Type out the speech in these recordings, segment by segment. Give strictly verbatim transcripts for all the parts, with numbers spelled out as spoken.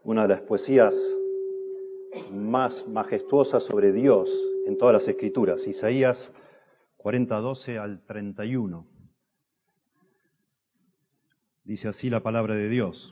una de las poesías más majestuosas sobre Dios en todas las Escrituras, Isaías cuarenta, doce al treinta y uno. Dice así la palabra de Dios.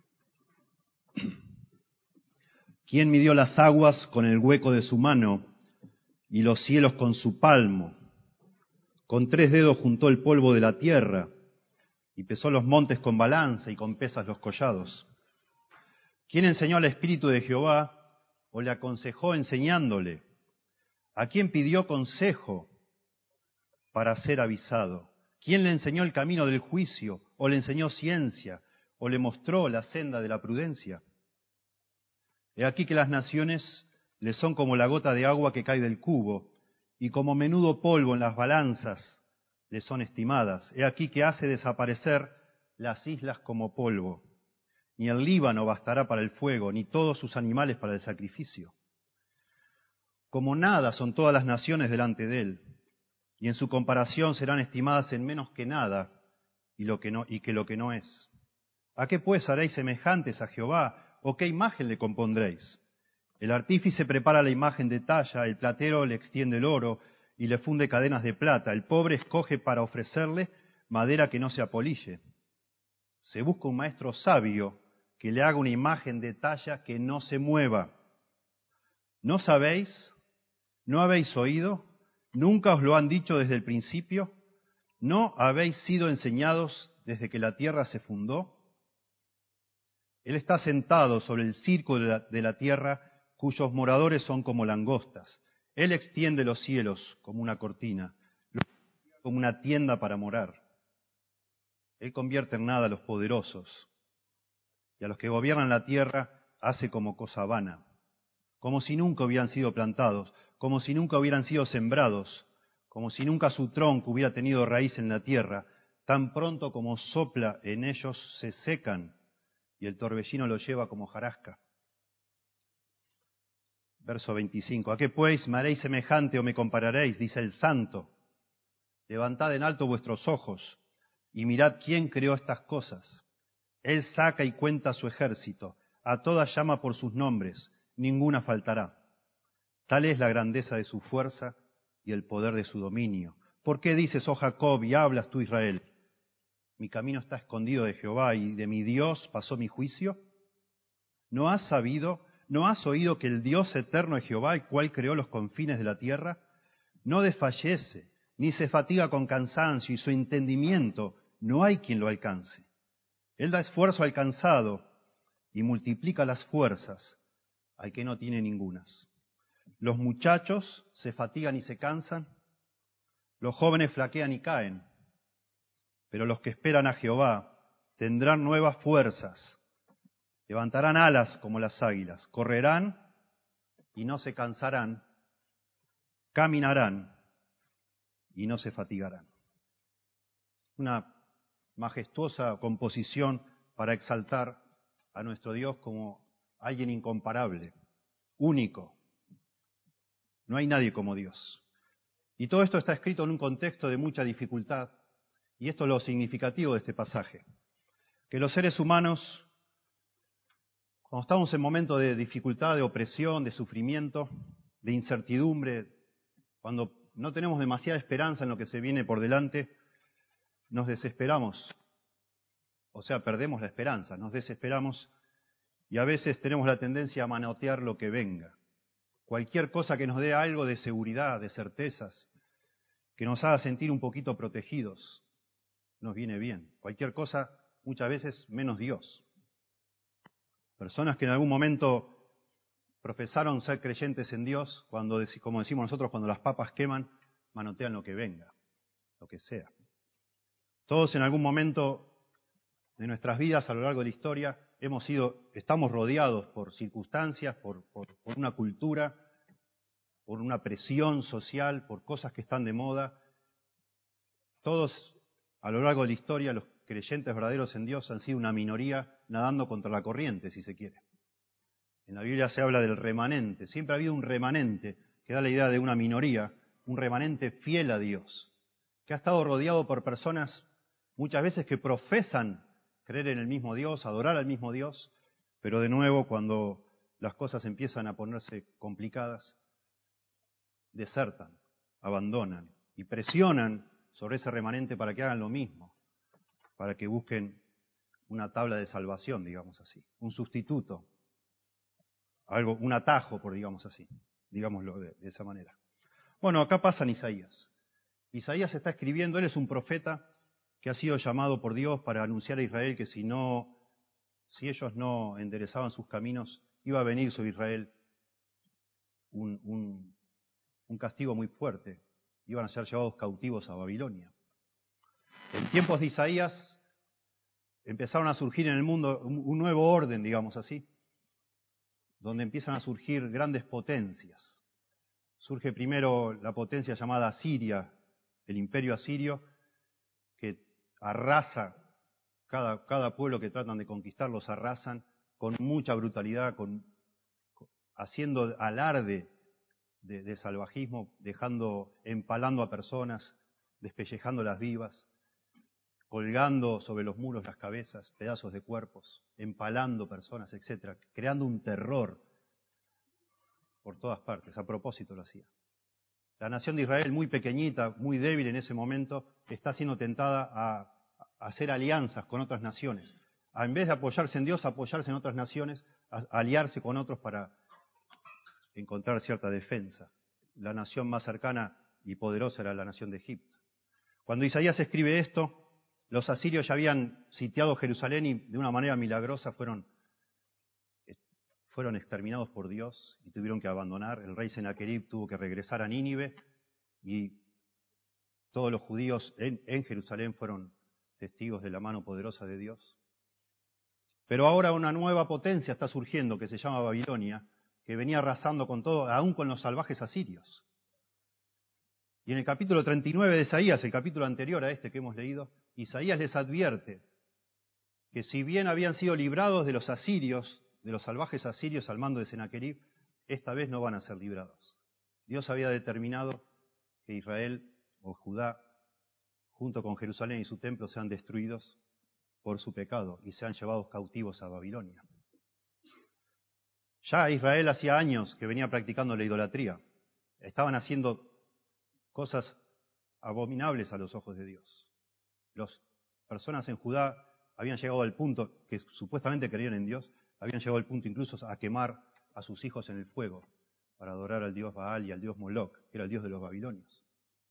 ¿Quién midió las aguas con el hueco de su mano y los cielos con su palmo? Con tres dedos juntó el polvo de la tierra y pesó los montes con balanza y con pesas los collados. ¿Quién enseñó al Espíritu de Jehová o le aconsejó enseñándole? ¿A quién pidió consejo para ser avisado? ¿Quién le enseñó el camino del juicio o le enseñó ciencia o le mostró la senda de la prudencia? He aquí que las naciones le son como la gota de agua que cae del cubo, y como menudo polvo en las balanzas le son estimadas. He aquí que hace desaparecer las islas como polvo. Ni el Líbano bastará para el fuego, ni todos sus animales para el sacrificio. Como nada son todas las naciones delante de él, y en su comparación serán estimadas en menos que nada, y, lo que no, y que lo que no es. ¿A qué pues haréis semejantes a Jehová? ¿O qué imagen le compondréis? El artífice prepara la imagen de talla, el platero le extiende el oro y le funde cadenas de plata. El pobre escoge para ofrecerle madera que no se apolille. Se busca un maestro sabio que le haga una imagen de talla que no se mueva. ¿No sabéis? ¿No habéis oído? ¿Nunca os lo han dicho desde el principio? ¿No habéis sido enseñados desde que la tierra se fundó? Él está sentado sobre el circo de la, de la tierra, cuyos moradores son como langostas. Él extiende los cielos como una cortina, como una tienda para morar. Él convierte en nada a los poderosos, y a los que gobiernan la tierra hace como cosa vana, como si nunca hubieran sido plantados, como si nunca hubieran sido sembrados, como si nunca su tronco hubiera tenido raíz en la tierra. Tan pronto como sopla en ellos se secan, y el torbellino lo lleva como hojarasca. Verso veinticinco. ¿A qué pues me haréis semejante o me compararéis? Dice el Santo. Levantad en alto vuestros ojos y mirad quién creó estas cosas. Él saca y cuenta su ejército. A todas llama por sus nombres. Ninguna faltará. Tal es la grandeza de su fuerza y el poder de su dominio. ¿Por qué dices, oh Jacob, y hablas tú, Israel? Mi camino está escondido de Jehová y de mi Dios pasó mi juicio. ¿No has sabido, no has oído que el Dios eterno es Jehová, el cual creó los confines de la tierra? No desfallece, ni se fatiga con cansancio, y su entendimiento no hay quien lo alcance. Él da esfuerzo al cansado y multiplica las fuerzas al que no tiene ningunas. Los muchachos se fatigan y se cansan, los jóvenes flaquean y caen, pero los que esperan a Jehová tendrán nuevas fuerzas. Levantarán alas como las águilas, correrán y no se cansarán, caminarán y no se fatigarán. Una majestuosa composición para exaltar a nuestro Dios como alguien incomparable, único. No hay nadie como Dios. Y todo esto está escrito en un contexto de mucha dificultad, y esto es lo significativo de este pasaje, que los seres humanos, cuando estamos en momentos de dificultad, de opresión, de sufrimiento, de incertidumbre, cuando no tenemos demasiada esperanza en lo que se viene por delante, nos desesperamos. O sea, perdemos la esperanza, nos desesperamos y a veces tenemos la tendencia a manotear lo que venga. Cualquier cosa que nos dé algo de seguridad, de certezas, que nos haga sentir un poquito protegidos, nos viene bien. Cualquier cosa, muchas veces, menos Dios. Personas que en algún momento profesaron ser creyentes en Dios, cuando, como decimos nosotros, cuando las papas queman, manotean lo que venga, lo que sea. Todos en algún momento de nuestras vidas a lo largo de la historia hemos sido, estamos rodeados por circunstancias, por, por, por una cultura, por una presión social, por cosas que están de moda. Todos a lo largo de la historia, los creyentes verdaderos en Dios han sido una minoría nadando contra la corriente, si se quiere. En la Biblia se habla del remanente. Siempre ha habido un remanente que da la idea de una minoría, un remanente fiel a Dios, que ha estado rodeado por personas muchas veces que profesan creer en el mismo Dios, adorar al mismo Dios, Pero de nuevo, cuando las cosas empiezan a ponerse complicadas, desertan, abandonan y presionan sobre ese remanente para que hagan lo mismo, para que busquen una tabla de salvación, digamos así, un sustituto, algo, un atajo, por digamos así, digámoslo de, de esa manera. Bueno, acá pasa en Isaías. Isaías está escribiendo, él es un profeta que ha sido llamado por Dios para anunciar a Israel que si no, si ellos no enderezaban sus caminos, iba a venir sobre Israel un, un, un castigo muy fuerte. Iban a ser llevados cautivos a Babilonia. En tiempos de Isaías empezaron a surgir en el mundo un, un nuevo orden, digamos así, donde empiezan a surgir grandes potencias. Surge primero la potencia llamada Asiria, el imperio asirio, que arrasa cada, cada pueblo que tratan de conquistar, los arrasan con mucha brutalidad, con, haciendo alarde de, de salvajismo, dejando, empalando a personas, despellejándolas vivas, colgando sobre los muros las cabezas, pedazos de cuerpos, empalando personas, etcétera, creando un terror por todas partes. A propósito lo hacía. La nación de Israel, muy pequeñita, muy débil en ese momento, está siendo tentada a, a hacer alianzas con otras naciones. A, en vez de apoyarse en Dios, apoyarse en otras naciones, a, a aliarse con otros para encontrar cierta defensa. La nación más cercana y poderosa era la nación de Egipto. Cuando Isaías escribe esto, los asirios ya habían sitiado Jerusalén y de una manera milagrosa fueron, fueron exterminados por Dios y tuvieron que abandonar. El rey Senaquerib tuvo que regresar a Nínive y todos los judíos en, en Jerusalén fueron testigos de la mano poderosa de Dios. Pero ahora una nueva potencia está surgiendo que se llama Babilonia, que venía arrasando con todo, aún con los salvajes asirios. Y en el capítulo treinta y nueve de Isaías, el capítulo anterior a este que hemos leído, Isaías les advierte que si bien habían sido librados de los asirios, de los salvajes asirios al mando de Senaquerib, esta vez no van a ser librados. Dios había determinado que Israel o Judá, junto con Jerusalén y su templo, sean destruidos por su pecado y sean llevados cautivos a Babilonia. Ya Israel hacía años que venía practicando la idolatría. Estaban haciendo cosas abominables a los ojos de Dios. Las personas en Judá habían llegado al punto, que supuestamente creían en Dios, habían llegado al punto incluso a quemar a sus hijos en el fuego para adorar al dios Baal y al dios Moloch, que era el dios de los babilonios.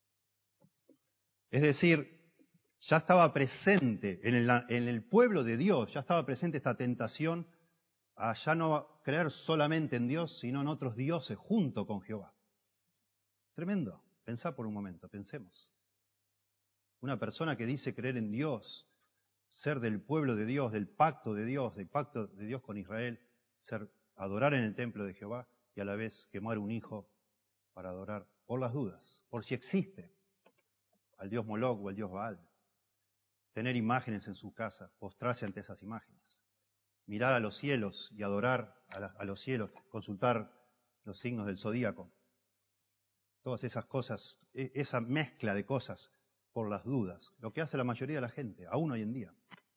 Es decir, ya estaba presente en el, en el pueblo de Dios, ya estaba presente esta tentación a ya no creer solamente en Dios, sino en otros dioses junto con Jehová. Tremendo. Pensá por un momento, pensemos. Una persona que dice creer en Dios, ser del pueblo de Dios, del pacto de Dios, del pacto de Dios con Israel, ser, adorar en el templo de Jehová y a la vez quemar un hijo para adorar por las dudas, por si existe al dios Moloch o al dios Baal. Tener imágenes en su casa, postrarse ante esas imágenes. Mirar a los cielos y adorar a, la, a los cielos, consultar los signos del zodíaco. Todas esas cosas, esa mezcla de cosas por las dudas, lo que hace la mayoría de la gente, aún hoy en día.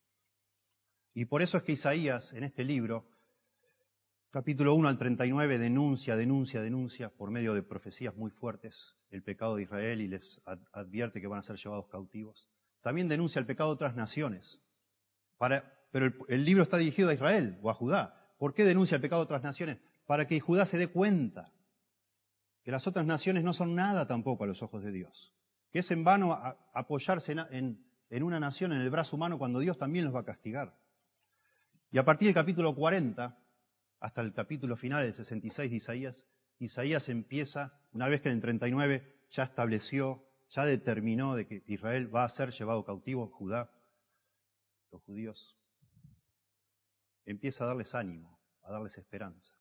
Y por eso es que Isaías, en este libro, capítulo uno al treinta y nueve, denuncia, denuncia, denuncia, por medio de profecías muy fuertes, el pecado de Israel y les advierte que van a ser llevados cautivos. También denuncia el pecado de otras naciones. Para, pero el, el libro está dirigido a Israel o a Judá. ¿Por qué denuncia el pecado de otras naciones? Para que Judá se dé cuenta que las otras naciones no son nada tampoco a los ojos de Dios. Que es en vano a, apoyarse en, en, en una nación, en el brazo humano, cuando Dios también los va a castigar. Y a partir del capítulo cuarenta, hasta el capítulo final del sesenta y seis de Isaías, Isaías empieza, una vez que en el treinta y nueve ya estableció, ya determinó de que Israel va a ser llevado cautivo, Judá, los judíos, empieza a darles ánimo, a darles esperanza.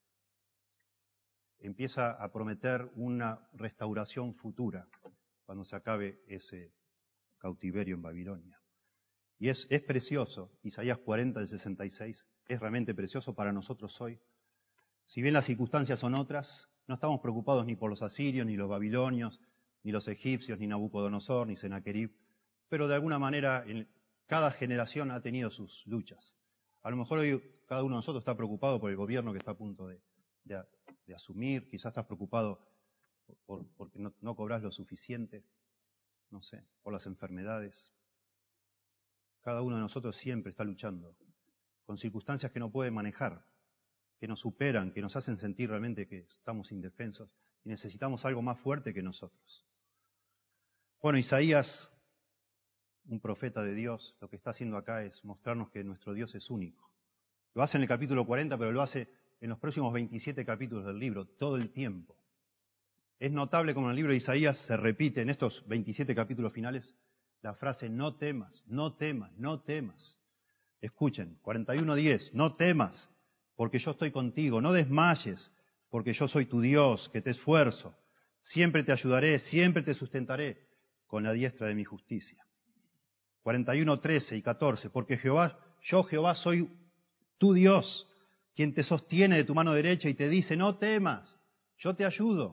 Empieza a prometer una restauración futura cuando se acabe ese cautiverio en Babilonia. Y es, es precioso, Isaías cuarenta del sesenta y seis, es realmente precioso para nosotros hoy. Si bien las circunstancias son otras, no estamos preocupados ni por los asirios, ni los babilonios, ni los egipcios, ni Nabucodonosor, ni Senaquerib, pero de alguna manera en cada generación ha tenido sus luchas. A lo mejor hoy Cada uno de nosotros está preocupado por el gobierno que está a punto de, de, de asumir, quizás estás preocupado por, por, porque no, no cobras lo suficiente, no sé, por las enfermedades. Cada uno de nosotros siempre está luchando con circunstancias que no puede manejar, que nos superan, que nos hacen sentir realmente que estamos indefensos y necesitamos algo más fuerte que nosotros. Bueno, Isaías, un profeta de Dios, lo que está haciendo acá es mostrarnos que nuestro Dios es único. Lo hace en el capítulo cuarenta, pero lo hace en los próximos veintisiete capítulos del libro, todo el tiempo. Es notable como en el libro de Isaías se repite en estos veintisiete capítulos finales la frase no temas, no temas, no temas. Escuchen, cuarenta y uno diez, no temas, porque yo estoy contigo, no desmayes, porque yo soy tu Dios, que te esfuerzo. Siempre te ayudaré, siempre te sustentaré con la diestra de mi justicia. cuarenta y uno trece y catorce, porque Jehová, yo Jehová soy tu Dios, quien te sostiene de tu mano derecha y te dice, no temas, yo te ayudo.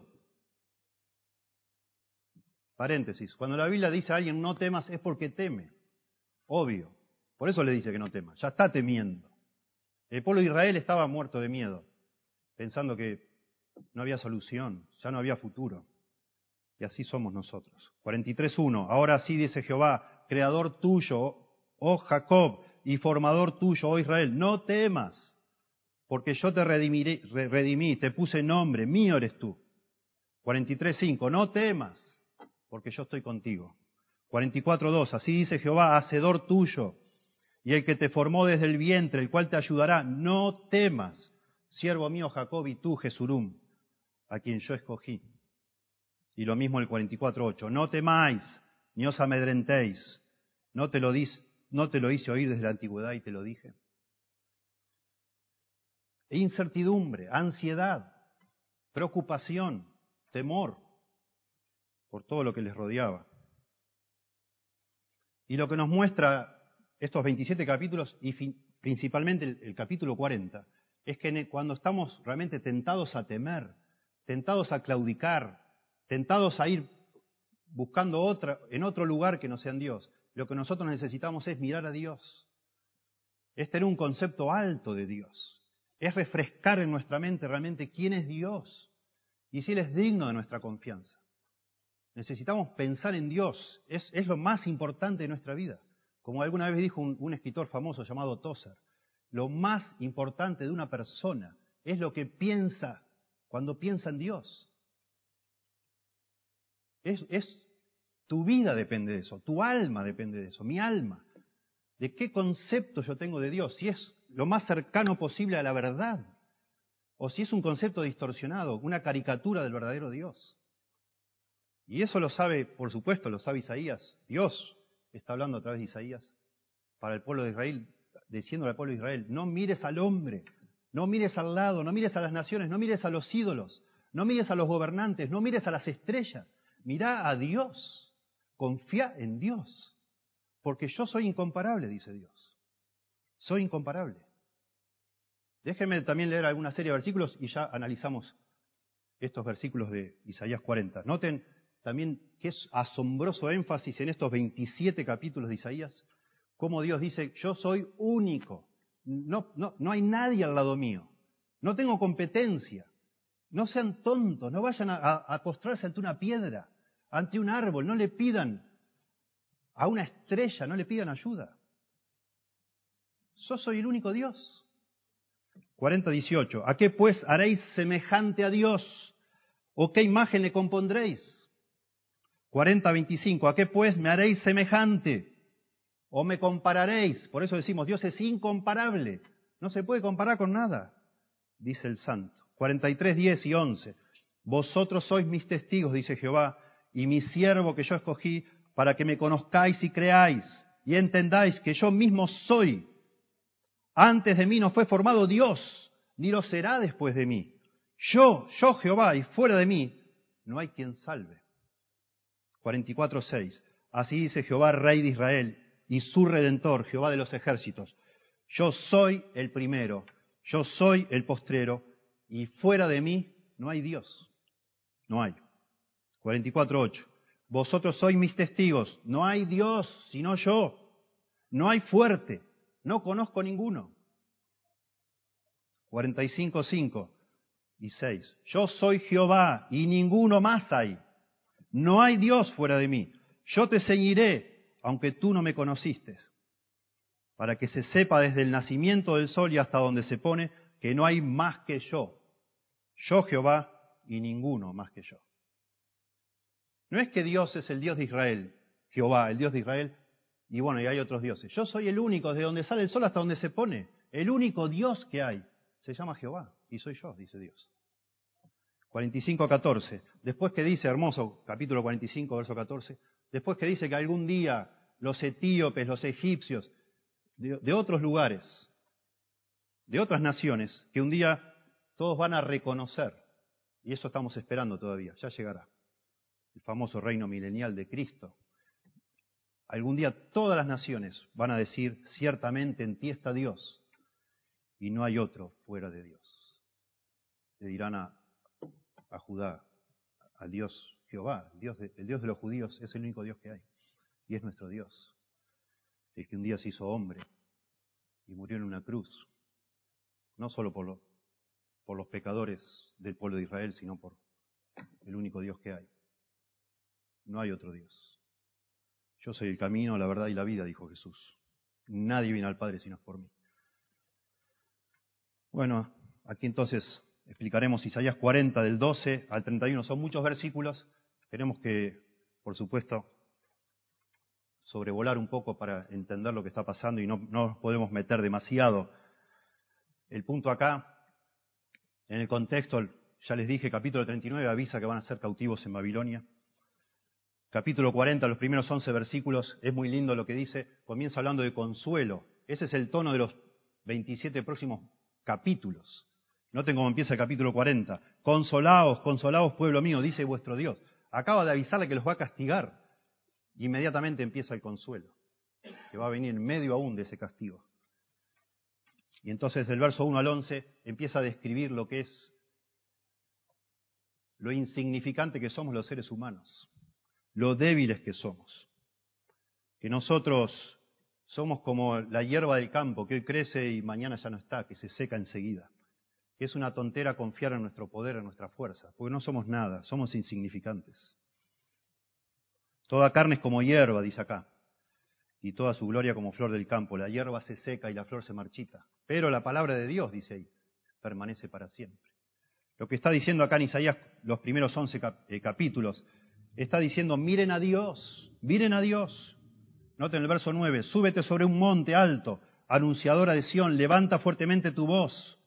Paréntesis, cuando la Biblia dice a alguien no temas es porque teme, obvio. Por eso le dice que no temas, ya está temiendo. El pueblo de Israel estaba muerto de miedo, pensando que no había solución, ya no había futuro. Y así somos nosotros. cuarenta y tres uno, ahora sí dice Jehová, creador tuyo, oh Jacob, y formador tuyo, oh Israel, no temas, porque yo te redimiré, redimí, te puse nombre, mío eres tú. cuarenta y tres cinco, no temas, porque yo estoy contigo. cuarenta y cuatro dos, así dice Jehová, hacedor tuyo, y el que te formó desde el vientre, el cual te ayudará, no temas, siervo mío Jacob y tú, Jesurum, a quien yo escogí. Y lo mismo el cuarenta y cuatro ocho, no temáis, ni os amedrentéis, no te lo dis, no te lo hice oír desde la antigüedad y te lo dije. E incertidumbre, ansiedad, preocupación, temor por todo lo que les rodeaba. Y lo que nos muestra estos veintisiete capítulos, y fin, principalmente el, el capítulo cuarenta, es que cuando estamos realmente tentados a temer, tentados a claudicar, tentados a ir buscando otra, en otro lugar que no sea en Dios, lo que nosotros necesitamos es mirar a Dios, es tener un concepto alto de Dios, es refrescar en nuestra mente realmente quién es Dios y si Él es digno de nuestra confianza. Necesitamos pensar en Dios, es, es lo más importante de nuestra vida. Como alguna vez dijo un, un escritor famoso llamado Tozer, lo más importante de una persona es lo que piensa cuando piensa en Dios. Es, es tu vida depende de eso, tu alma depende de eso, mi alma. ¿De qué concepto yo tengo de Dios? Si es lo más cercano posible a la verdad, o si es un concepto distorsionado, una caricatura del verdadero Dios. Y eso lo sabe, por supuesto, lo sabe Isaías. Dios está hablando a través de Isaías para el pueblo de Israel, diciéndole al pueblo de Israel, no mires al hombre, no mires al lado, no mires a las naciones, no mires a los ídolos, no mires a los gobernantes, no mires a las estrellas, mirá a Dios, confía en Dios, porque yo soy incomparable, dice Dios, soy incomparable. Déjenme también leer alguna serie de versículos y ya analizamos estos versículos de Isaías cuarenta. Noten también que es asombroso énfasis en estos veintisiete capítulos de Isaías, cómo Dios dice, yo soy único, no, no, no hay nadie al lado mío, no tengo competencia, no sean tontos, no vayan a, a, a postrarse ante una piedra, ante un árbol, no le pidan a una estrella, no le pidan ayuda. Yo soy el único Dios. cuarenta dieciocho, ¿a qué pues haréis semejante a Dios? ¿O qué imagen le compondréis? cuarenta veinticinco, ¿a qué pues me haréis semejante? ¿O me compararéis? Por eso decimos, Dios es incomparable, no se puede comparar con nada, dice el santo. cuarenta y tres, diez y once, vosotros sois mis testigos, dice Jehová, y mi siervo que yo escogí, para que me conozcáis y creáis, y entendáis que yo mismo soy. Antes de mí no fue formado Dios, ni lo será después de mí. Yo, yo Jehová, y fuera de mí no hay quien salve. cuarenta y cuatro, seis. Así dice Jehová, Rey de Israel, y su Redentor, Jehová de los ejércitos. Yo soy el primero, yo soy el postrero, y fuera de mí no hay Dios. No hay. cuarenta y cuatro, ocho. Vosotros sois mis testigos, no hay Dios sino yo. No hay fuerte, no conozco ninguno. cuarenta y cinco, cinco y seis. Yo soy Jehová y ninguno más hay. No hay Dios fuera de mí. Yo te ceñiré, aunque tú no me conociste, para que se sepa desde el nacimiento del sol y hasta donde se pone que no hay más que yo. Yo Jehová y ninguno más que yo. No es que Dios es el Dios de Israel, Jehová, el Dios de Israel, y bueno, y hay otros dioses. Yo soy el único, desde donde sale el sol hasta donde se pone. El único Dios que hay se llama Jehová, y soy yo, dice Dios. cuarenta y cinco, catorce. Después que dice, hermoso, capítulo cuarenta y cinco, verso catorce, después que dice que algún día los etíopes, los egipcios, de, de otros lugares, de otras naciones, que un día todos van a reconocer, y eso estamos esperando todavía, ya llegará, el famoso reino milenial de Cristo. Algún día todas las naciones van a decir, ciertamente en ti está Dios, y no hay otro fuera de Dios. Le dirán a, a Judá, al Dios Jehová, el Dios, de, el Dios de los judíos es el único Dios que hay, y es nuestro Dios, el que un día se hizo hombre y murió en una cruz, no solo por, lo, por los pecadores del pueblo de Israel, sino por el único Dios que hay. No hay otro Dios. Yo soy el camino, la verdad y la vida, dijo Jesús. Nadie viene al Padre si no es por mí. Bueno, aquí entonces explicaremos Isaías cuarenta, del doce al treinta y uno. Son muchos versículos. Tenemos que, por supuesto, sobrevolar un poco para entender lo que está pasando y no, no nos podemos meter demasiado. El punto acá, en el contexto, ya les dije, capítulo treinta y nueve avisa que van a ser cautivos en Babilonia. Capítulo cuarenta, los primeros once versículos, es muy lindo lo que dice, comienza hablando de consuelo. Ese es el tono de los veintisiete próximos capítulos. Noten cómo empieza el capítulo cuarenta. Consolaos, consolaos, pueblo mío, dice vuestro Dios. Acaba de avisarle que los va a castigar. Inmediatamente empieza el consuelo, que va a venir en medio aún de ese castigo. Y entonces del verso uno al once empieza a describir lo que es lo insignificante que somos los seres humanos, lo débiles que somos, que nosotros somos como la hierba del campo que hoy crece y mañana ya no está, que se seca enseguida, que es una tontera confiar en nuestro poder, en nuestra fuerza, porque no somos nada, somos insignificantes. Toda carne es como hierba, dice acá, y toda su gloria como flor del campo. La hierba se seca y la flor se marchita, pero la palabra de Dios, dice ahí, permanece para siempre. Lo que está diciendo acá en Isaías, los primeros once cap- eh, capítulos, está diciendo, miren a Dios, miren a Dios. Noten el verso nueve, súbete sobre un monte alto, anunciadora de Sión, levanta fuertemente tu voz.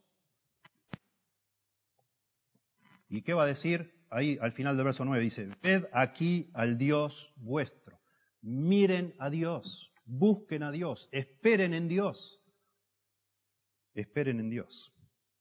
¿Y qué va a decir? Ahí al final del verso nueve dice, ved aquí al Dios vuestro, miren a Dios, busquen a Dios, esperen en Dios, esperen en Dios.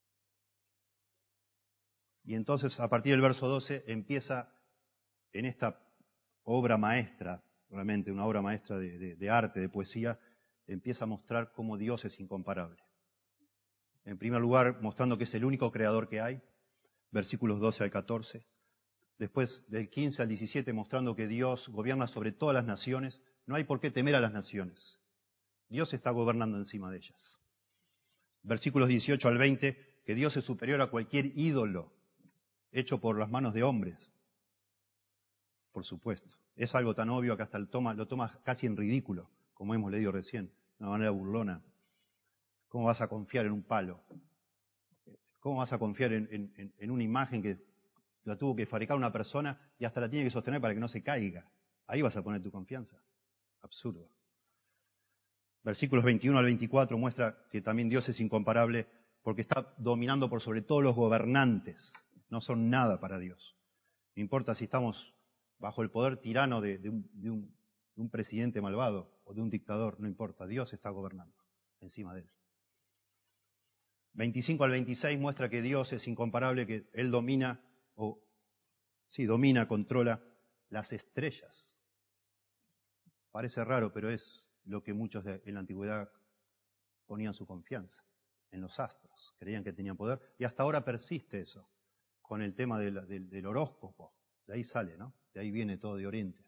Y entonces a partir del verso doce empieza en esta obra maestra, realmente una obra maestra de, de, de arte, de poesía, empieza a mostrar cómo Dios es incomparable. En primer lugar, mostrando que es el único creador que hay, versículos doce al catorce. Después del quince al diecisiete, mostrando que Dios gobierna sobre todas las naciones. No hay por qué temer a las naciones. Dios está gobernando encima de ellas. Versículos dieciocho al veinte, que Dios es superior a cualquier ídolo hecho por las manos de hombres. Por supuesto. Es algo tan obvio que hasta el toma, lo toma casi en ridículo, como hemos leído recién, de una manera burlona. ¿Cómo vas a confiar en un palo? ¿Cómo vas a confiar en, en, en una imagen que la tuvo que fabricar una persona y hasta la tiene que sostener para que no se caiga? Ahí vas a poner tu confianza. Absurdo. Versículos veintiuno al veinticuatro muestra que también Dios es incomparable porque está dominando por sobre todos los gobernantes. No son nada para Dios. No importa si estamos bajo el poder tirano de, de, un, de, un, de un presidente malvado o de un dictador, no importa. Dios está gobernando encima de él. veinticinco al veintiséis muestra que Dios es incomparable, que Él domina, o sí, domina, controla las estrellas. Parece raro, pero es lo que muchos de, en la antigüedad ponían su confianza, en los astros. Creían que tenían poder, y hasta ahora persiste eso, con el tema del, del, del horóscopo. De ahí sale, ¿no? De ahí viene todo de Oriente.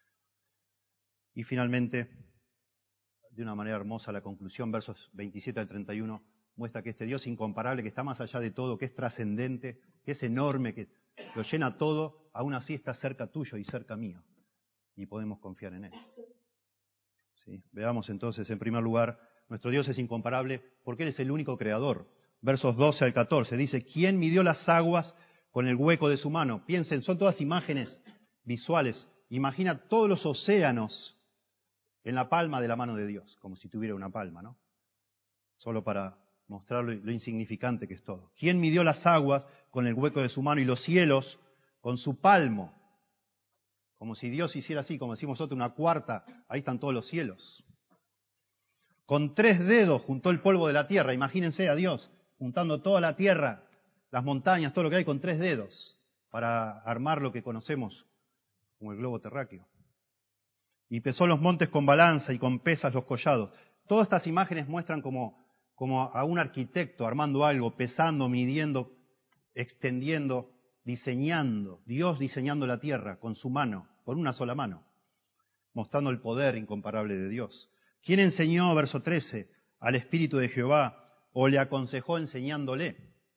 Y finalmente, de una manera hermosa, la conclusión, versos veintisiete al treinta y uno, muestra que este Dios incomparable, que está más allá de todo, que es trascendente, que es enorme, que lo llena todo, aún así está cerca tuyo y cerca mío. Y podemos confiar en Él. ¿Sí? Veamos entonces, en primer lugar, nuestro Dios es incomparable porque Él es el único creador. Versos doce al catorce dice, ¿quién midió las aguas con el hueco de su mano? Piensen, son todas imágenes visuales. Imagina todos los océanos en la palma de la mano de Dios, como si tuviera una palma, ¿no? Solo para mostrar lo, lo insignificante que es todo. ¿Quién midió las aguas con el hueco de su mano y los cielos con su palmo? Como si Dios hiciera así, como decimos nosotros, una cuarta, ahí están todos los cielos. Con tres dedos juntó el polvo de la tierra, imagínense a Dios juntando toda la tierra, las montañas, todo lo que hay con tres dedos, para armar lo que conocemos como el globo terráqueo. Y pesó los montes con balanza y con pesas los collados. Todas estas imágenes muestran como, como a un arquitecto armando algo, pesando, midiendo, extendiendo, diseñando. Dios diseñando la tierra con su mano, con una sola mano, mostrando el poder incomparable de Dios. ¿Quién enseñó, verso trece, al Espíritu de Jehová o le aconsejó enseñándole?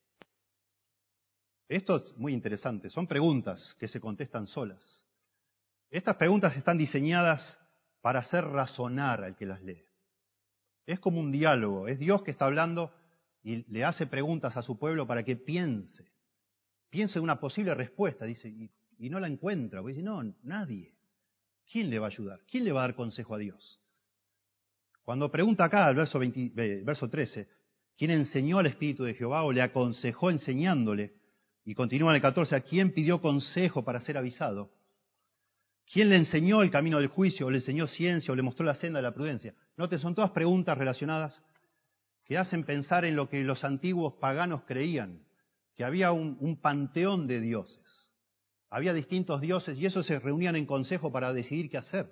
Esto es muy interesante, son preguntas que se contestan solas. Estas preguntas están diseñadas para hacer razonar al que las lee. Es como un diálogo, es Dios que está hablando y le hace preguntas a su pueblo para que piense. Piense en una posible respuesta, dice, y, y no la encuentra. Porque dice, no, nadie. ¿Quién le va a ayudar? ¿Quién le va a dar consejo a Dios? Cuando pregunta acá, el verso, veinte, verso trece, ¿quién enseñó al Espíritu de Jehová o le aconsejó enseñándole? Y continúa en el catorce, ¿a quién pidió consejo para ser avisado? ¿Quién le enseñó el camino del juicio, o le enseñó ciencia, o le mostró la senda de la prudencia? Noten, son todas preguntas relacionadas que hacen pensar en lo que los antiguos paganos creían, que había un, un panteón de dioses. Había distintos dioses y esos se reunían en consejo para decidir qué hacer.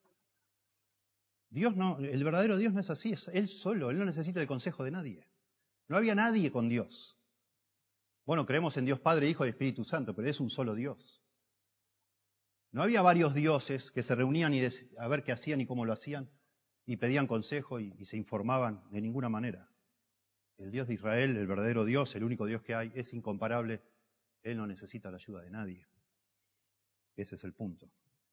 Dios no, el verdadero Dios no es así, es Él solo, Él no necesita el consejo de nadie. No había nadie con Dios. Bueno, creemos en Dios Padre, Hijo y Espíritu Santo, pero es un solo Dios. No había varios dioses que se reunían y a ver qué hacían y cómo lo hacían, y pedían consejo y, y se informaban de ninguna manera. El Dios de Israel, el verdadero Dios, el único Dios que hay, es incomparable. Él no necesita la ayuda de nadie. Ese es el punto.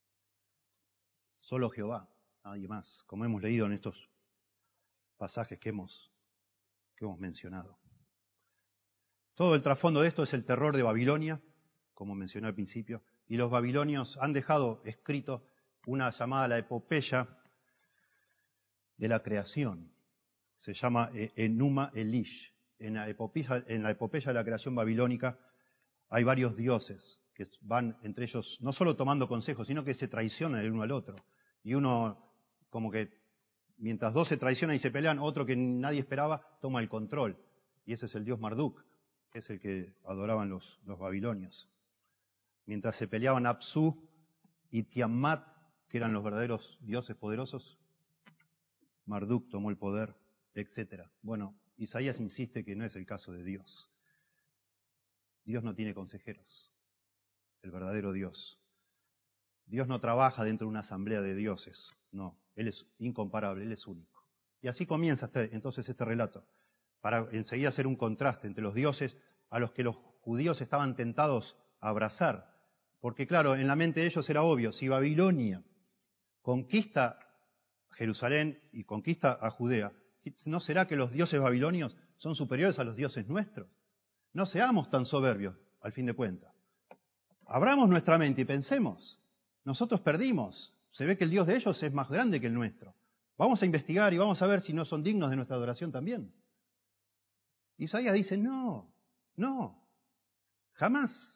Solo Jehová, nadie más, como hemos leído en estos pasajes que hemos, que hemos mencionado. Todo el trasfondo de esto es el terror de Babilonia, como mencioné al principio, y los babilonios han dejado escrito una llamada la epopeya de la creación. Se llama Enuma Elish. En la epopeya, en la epopeya de la creación babilónica hay varios dioses que van entre ellos no solo tomando consejos, sino que se traicionan el uno al otro. Y uno, como que mientras dos se traicionan y se pelean, otro que nadie esperaba toma el control. Y ese es el dios Marduk, que es el que adoraban los, los babilonios. Mientras se peleaban Apsu y Tiamat, que eran los verdaderos dioses poderosos, Marduk tomó el poder, etcétera. Bueno, Isaías insiste que no es el caso de Dios. Dios no tiene consejeros, el verdadero Dios. Dios no trabaja dentro de una asamblea de dioses, no, Él es incomparable, Él es único. Y así comienza este, entonces este relato, para enseguida hacer un contraste entre los dioses a los que los judíos estaban tentados a abrazar. Porque claro, en la mente de ellos era obvio, si Babilonia conquista Jerusalén y conquista a Judea, ¿no será que los dioses babilonios son superiores a los dioses nuestros? No seamos tan soberbios, al fin de cuentas. Abramos nuestra mente y pensemos, nosotros perdimos, se ve que el Dios de ellos es más grande que el nuestro. Vamos a investigar y vamos a ver si no son dignos de nuestra adoración también. Isaías dice, no, no, jamás.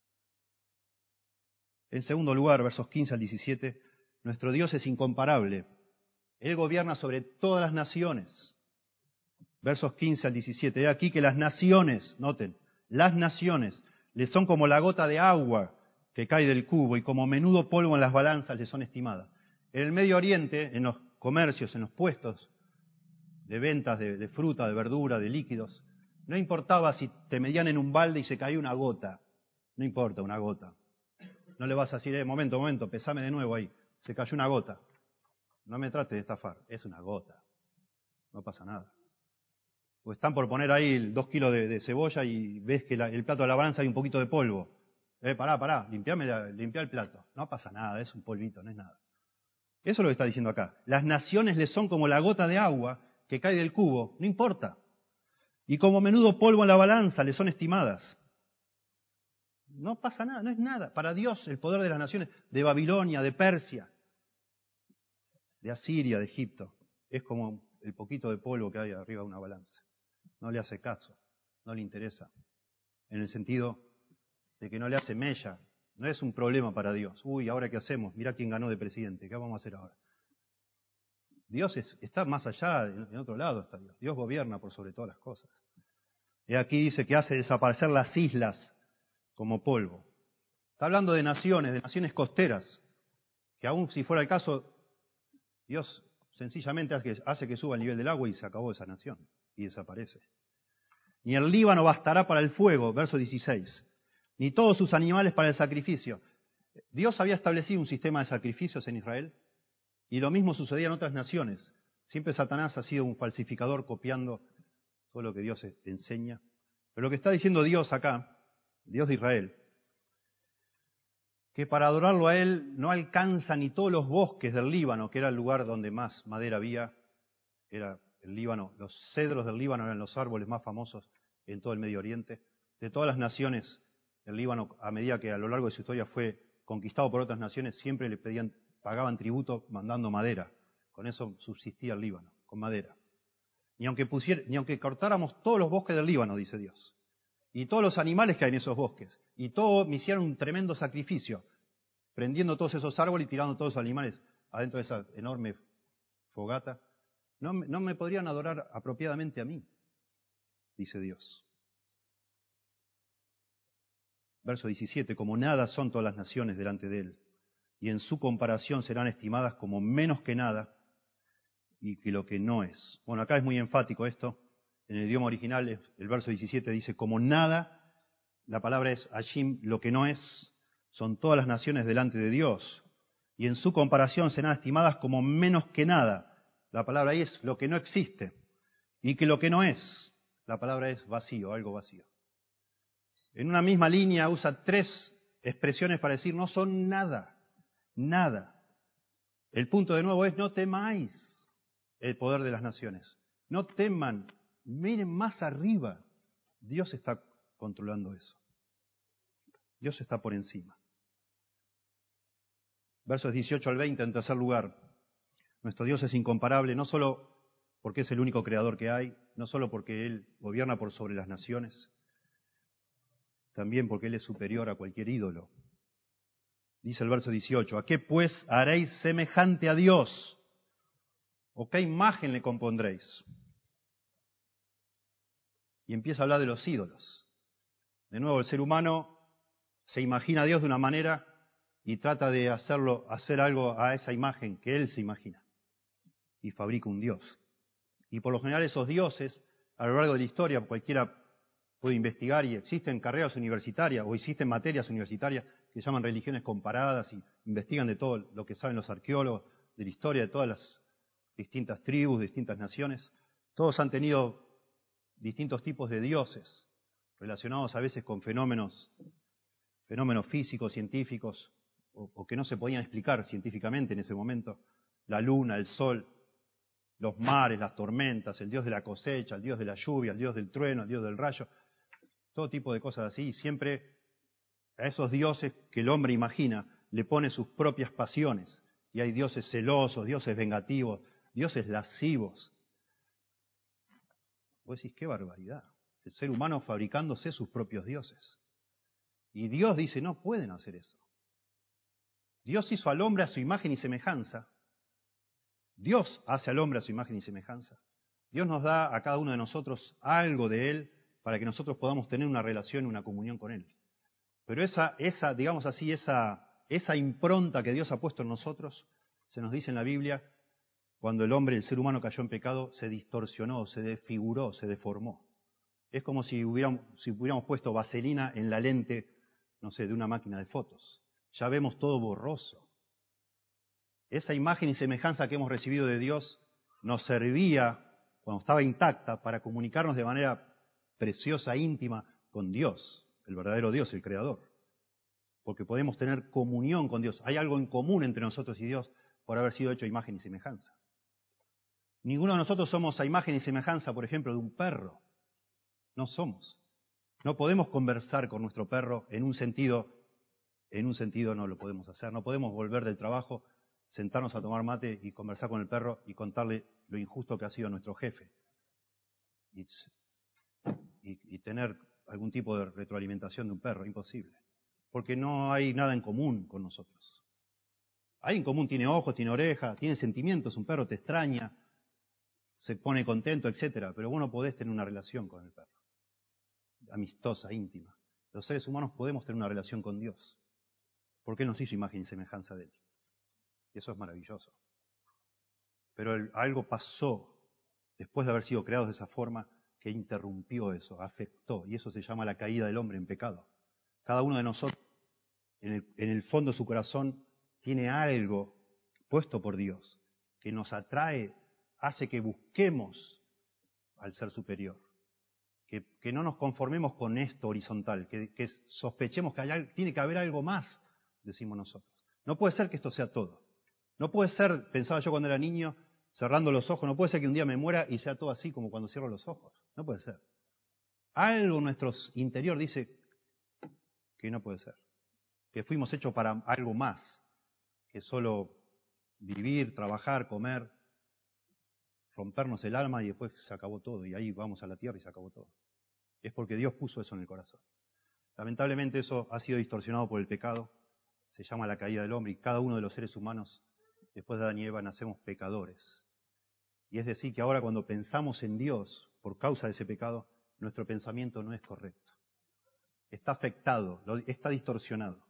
En segundo lugar, versos quince al diecisiete, nuestro Dios es incomparable. Él gobierna sobre todas las naciones. Versos quince al diecisiete. He aquí que las naciones, noten, las naciones le son como la gota de agua que cae del cubo y como menudo polvo en las balanzas le son estimadas. En el Medio Oriente, en los comercios, en los puestos de ventas de, de fruta, de verdura, de líquidos, no importaba si te medían en un balde y se caía una gota. No importa, una gota. No le vas a decir, eh, momento, momento, pesame de nuevo ahí. Se cayó una gota. No me trate de estafar, es una gota. No pasa nada. O están por poner ahí dos kilos de, de cebolla y ves que la, el plato de la balanza hay un poquito de polvo. Eh, pará, pará, limpiame la, limpiá el plato. No pasa nada, es un polvito, no es nada. Eso es lo que está diciendo acá. Las naciones le son como la gota de agua que cae del cubo, no importa. Y como menudo polvo en la balanza le son estimadas. No pasa nada, no es nada. Para Dios el poder de las naciones, de Babilonia, de Persia, de Asiria, de Egipto, es como el poquito de polvo que hay arriba de una balanza. No le hace caso, no le interesa. En el sentido de que no le hace mella. No es un problema para Dios. Uy, ¿ahora qué hacemos? Mirá quién ganó de presidente, ¿qué vamos a hacer ahora? Dios es, está más allá, en, en otro lado está Dios. Dios gobierna por sobre todas las cosas. Y aquí dice que hace desaparecer las islas como polvo. Está hablando de naciones, de naciones costeras, que aún si fuera el caso, Dios sencillamente hace que, hace que suba el nivel del agua y se acabó esa nación y desaparece. Ni el Líbano bastará para el fuego, verso dieciséis, ni todos sus animales para el sacrificio. Dios había establecido un sistema de sacrificios en Israel y lo mismo sucedía en otras naciones. Siempre Satanás ha sido un falsificador copiando todo lo que Dios enseña. Pero lo que está diciendo Dios acá, Dios de Israel, que para adorarlo a Él no alcanza ni todos los bosques del Líbano, que era el lugar donde más madera había, era el Líbano, los cedros del Líbano eran los árboles más famosos en todo el Medio Oriente. De todas las naciones, el Líbano, a medida que a lo largo de su historia fue conquistado por otras naciones, siempre le pedían, pagaban tributo mandando madera. Con eso subsistía el Líbano, con madera. Ni aunque, pusiera, ni aunque cortáramos todos los bosques del Líbano, dice Dios, y todos los animales que hay en esos bosques, y todo, me hicieron un tremendo sacrificio, prendiendo todos esos árboles y tirando todos esos animales adentro de esa enorme fogata, no, no me podrían adorar apropiadamente a mí, dice Dios. Verso diecisiete, como nada son todas las naciones delante de Él, y en su comparación serán estimadas como menos que nada, y que lo que no es. Bueno, acá es muy enfático esto. En el idioma original, el verso diecisiete dice, como nada, la palabra es ashim, lo que no es, son todas las naciones delante de Dios. Y en su comparación serán estimadas como menos que nada. La palabra ahí es lo que no existe. Y que lo que no es, la palabra es vacío, algo vacío. En una misma línea usa tres expresiones para decir no son nada, nada. El punto de nuevo es no temáis el poder de las naciones. No teman, miren más arriba. Dios está controlando eso. Dios está por encima. Versos dieciocho al veinte, en tercer lugar. Nuestro Dios es incomparable, no solo porque es el único creador que hay, no solo porque Él gobierna por sobre las naciones, también porque Él es superior a cualquier ídolo. Dice el verso dieciocho, ¿a qué pues haréis semejante a Dios? ¿O qué imagen le compondréis? Y empieza a hablar de los ídolos. De nuevo, el ser humano se imagina a Dios de una manera y trata de hacerlo, hacer algo a esa imagen que él se imagina. Y fabrica un Dios. Y por lo general esos dioses, a lo largo de la historia, cualquiera puede investigar y existen carreras universitarias o existen materias universitarias que se llaman religiones comparadas y investigan de todo lo que saben los arqueólogos, de la historia de todas las distintas tribus, distintas naciones. Todos han tenido distintos tipos de dioses relacionados a veces con fenómenos, fenómenos físicos, científicos, o, o que no se podían explicar científicamente en ese momento. La luna, el sol, los mares, las tormentas, el dios de la cosecha, el dios de la lluvia, el dios del trueno, el dios del rayo, todo tipo de cosas así. Y siempre a esos dioses que el hombre imagina le pone sus propias pasiones. Y hay dioses celosos, dioses vengativos, dioses lascivos. Vos decís, qué barbaridad. El ser humano fabricándose sus propios dioses. Y Dios dice, no pueden hacer eso. Dios hizo al hombre a su imagen y semejanza. Dios hace al hombre a su imagen y semejanza. Dios nos da a cada uno de nosotros algo de Él para que nosotros podamos tener una relación, una comunión con Él. Pero esa, esa digamos así, esa, esa impronta que Dios ha puesto en nosotros, se nos dice en la Biblia, cuando el hombre, el ser humano cayó en pecado, se distorsionó, se desfiguró, se deformó. Es como si hubiéramos, si hubiéramos puesto vaselina en la lente, no sé, de una máquina de fotos. Ya vemos todo borroso. Esa imagen y semejanza que hemos recibido de Dios nos servía cuando estaba intacta, para comunicarnos de manera preciosa, íntima, con Dios, el verdadero Dios, el Creador. Porque podemos tener comunión con Dios. Hay algo en común entre nosotros y Dios por haber sido hecho a imagen y semejanza. Ninguno de nosotros somos a imagen y semejanza, por ejemplo, de un perro. No somos. No podemos conversar con nuestro perro en un sentido, en un sentido no lo podemos hacer. No podemos volver del trabajo, sentarnos a tomar mate y conversar con el perro y contarle lo injusto que ha sido nuestro jefe. Y, y, y tener algún tipo de retroalimentación de un perro, imposible. Porque no hay nada en común con nosotros. Hay en común, tiene ojos, tiene orejas, tiene sentimientos, un perro te extraña, se pone contento, etcétera, pero vos no podés tener una relación con el perro, amistosa, íntima. Los seres humanos podemos tener una relación con Dios, porque Él nos hizo imagen y semejanza de Él. Y eso es maravilloso. Pero el, algo pasó después de haber sido creados de esa forma que interrumpió eso, afectó, y eso se llama la caída del hombre en pecado. Cada uno de nosotros, en el, en el fondo de su corazón, tiene algo puesto por Dios que nos atrae, hace que busquemos al ser superior, que, que no nos conformemos con esto horizontal, que, que sospechemos que hay, tiene que haber algo más, decimos nosotros. No puede ser que esto sea todo. No puede ser, pensaba yo cuando era niño, cerrando los ojos, no puede ser que un día me muera y sea todo así como cuando cierro los ojos. No puede ser. Algo en nuestro interior dice que no puede ser, que fuimos hechos para algo más que solo vivir, trabajar, comer, rompernos el alma y después se acabó todo. Y ahí vamos a la tierra y se acabó todo. Es porque Dios puso eso en el corazón. Lamentablemente eso ha sido distorsionado por el pecado. Se llama la caída del hombre y cada uno de los seres humanos, después de Adán y Eva, nacemos pecadores. Y es decir, que ahora cuando pensamos en Dios por causa de ese pecado, nuestro pensamiento no es correcto. Está afectado, está distorsionado.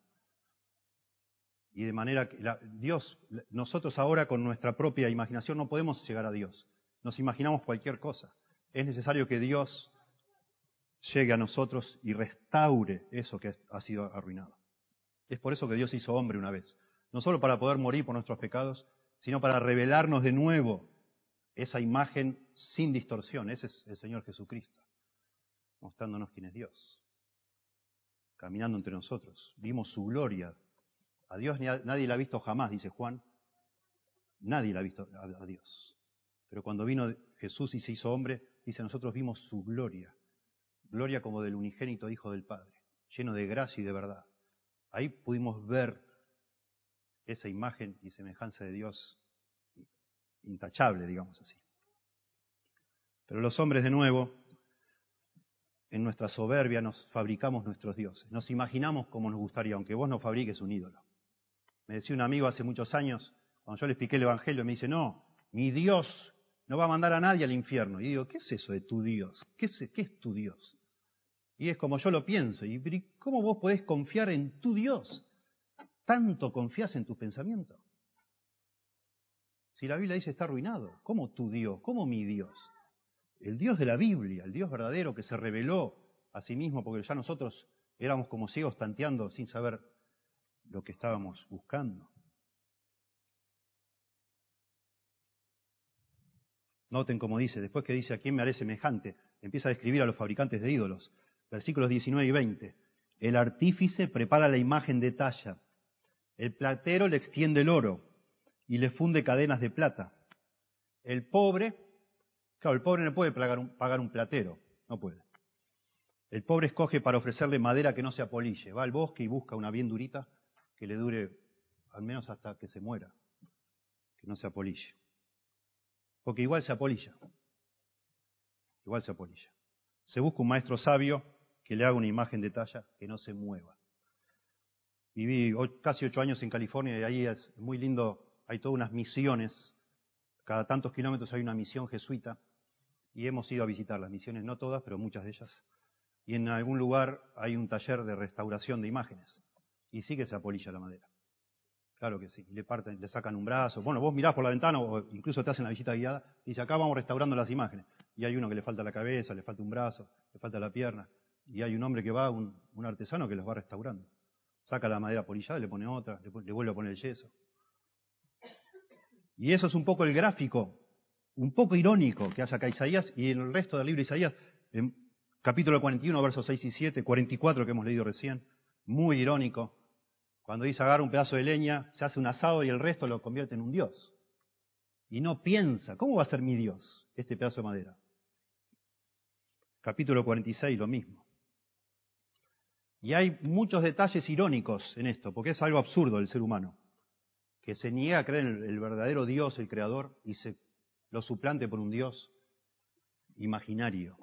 Y de manera que la, Dios, nosotros ahora con nuestra propia imaginación no podemos llegar a Dios. Nos imaginamos cualquier cosa. Es necesario que Dios llegue a nosotros y restaure eso que ha sido arruinado. Es por eso que Dios hizo hombre una vez. No solo para poder morir por nuestros pecados, sino para revelarnos de nuevo esa imagen sin distorsión. Ese es el Señor Jesucristo, mostrándonos quién es Dios, caminando entre nosotros. Vimos su gloria. A Dios nadie la ha visto jamás, dice Juan. Nadie la ha visto a Dios. Pero cuando vino Jesús y se hizo hombre, dice, nosotros vimos su gloria. Gloria como del unigénito Hijo del Padre, lleno de gracia y de verdad. Ahí pudimos ver esa imagen y semejanza de Dios intachable, digamos así. Pero los hombres, de nuevo, en nuestra soberbia nos fabricamos nuestros dioses. Nos imaginamos como nos gustaría, aunque vos no fabriques un ídolo. Me decía un amigo hace muchos años, cuando yo le expliqué el Evangelio, me dice, no, mi Dios no va a mandar a nadie al infierno. Y digo, ¿qué es eso de tu Dios? ¿Qué es, qué es tu Dios? Y es como yo lo pienso. ¿Y cómo vos podés confiar en tu Dios? ¿Tanto confías en tu pensamiento? Si la Biblia dice está arruinado, ¿cómo tu Dios? ¿Cómo mi Dios? El Dios de la Biblia, el Dios verdadero que se reveló a sí mismo, porque ya nosotros éramos como ciegos tanteando sin saber lo que estábamos buscando. Noten cómo dice, después que dice, ¿a quién me haré semejante? Empieza a describir a los fabricantes de ídolos. Versículos diecinueve y veinte. El artífice prepara la imagen de talla. El platero le extiende el oro y le funde cadenas de plata. El pobre, claro, el pobre no puede pagar un, pagar un platero, no puede. El pobre escoge para ofrecerle madera que no se apolille. Va al bosque y busca una bien durita que le dure al menos hasta que se muera, que no se apolille. Porque igual se apolilla. Igual se apolilla. Se busca un maestro sabio que le haga una imagen de talla que no se mueva. Viví casi ocho años en California y ahí es muy lindo, hay todas unas misiones, cada tantos kilómetros hay una misión jesuita y hemos ido a visitar las misiones, no todas, pero muchas de ellas. Y en algún lugar hay un taller de restauración de imágenes y sí que se apolilla la madera. Claro que sí, le parten, le sacan un brazo. Bueno, vos mirás por la ventana o incluso te hacen la visita guiada y dice, acá vamos restaurando las imágenes. Y hay uno que le falta la cabeza, le falta un brazo, le falta la pierna. Y hay un hombre que va, un, un artesano que los va restaurando. Saca la madera polillada, le pone otra, le, le vuelve a poner el yeso. Y eso es un poco el gráfico un poco irónico que haya acá Isaías y en el resto del libro de Isaías, en capítulo cuarenta y uno, versos seis y siete, cuarenta y cuatro que hemos leído recién, muy irónico, cuando dice agarra un pedazo de leña, se hace un asado y el resto lo convierte en un dios. Y no piensa, ¿cómo va a ser mi Dios este pedazo de madera? Capítulo cuarenta y seis, lo mismo. Y hay muchos detalles irónicos en esto, porque es algo absurdo del ser humano, que se niega a creer en el, el verdadero Dios, el Creador, y se lo suplante por un Dios imaginario.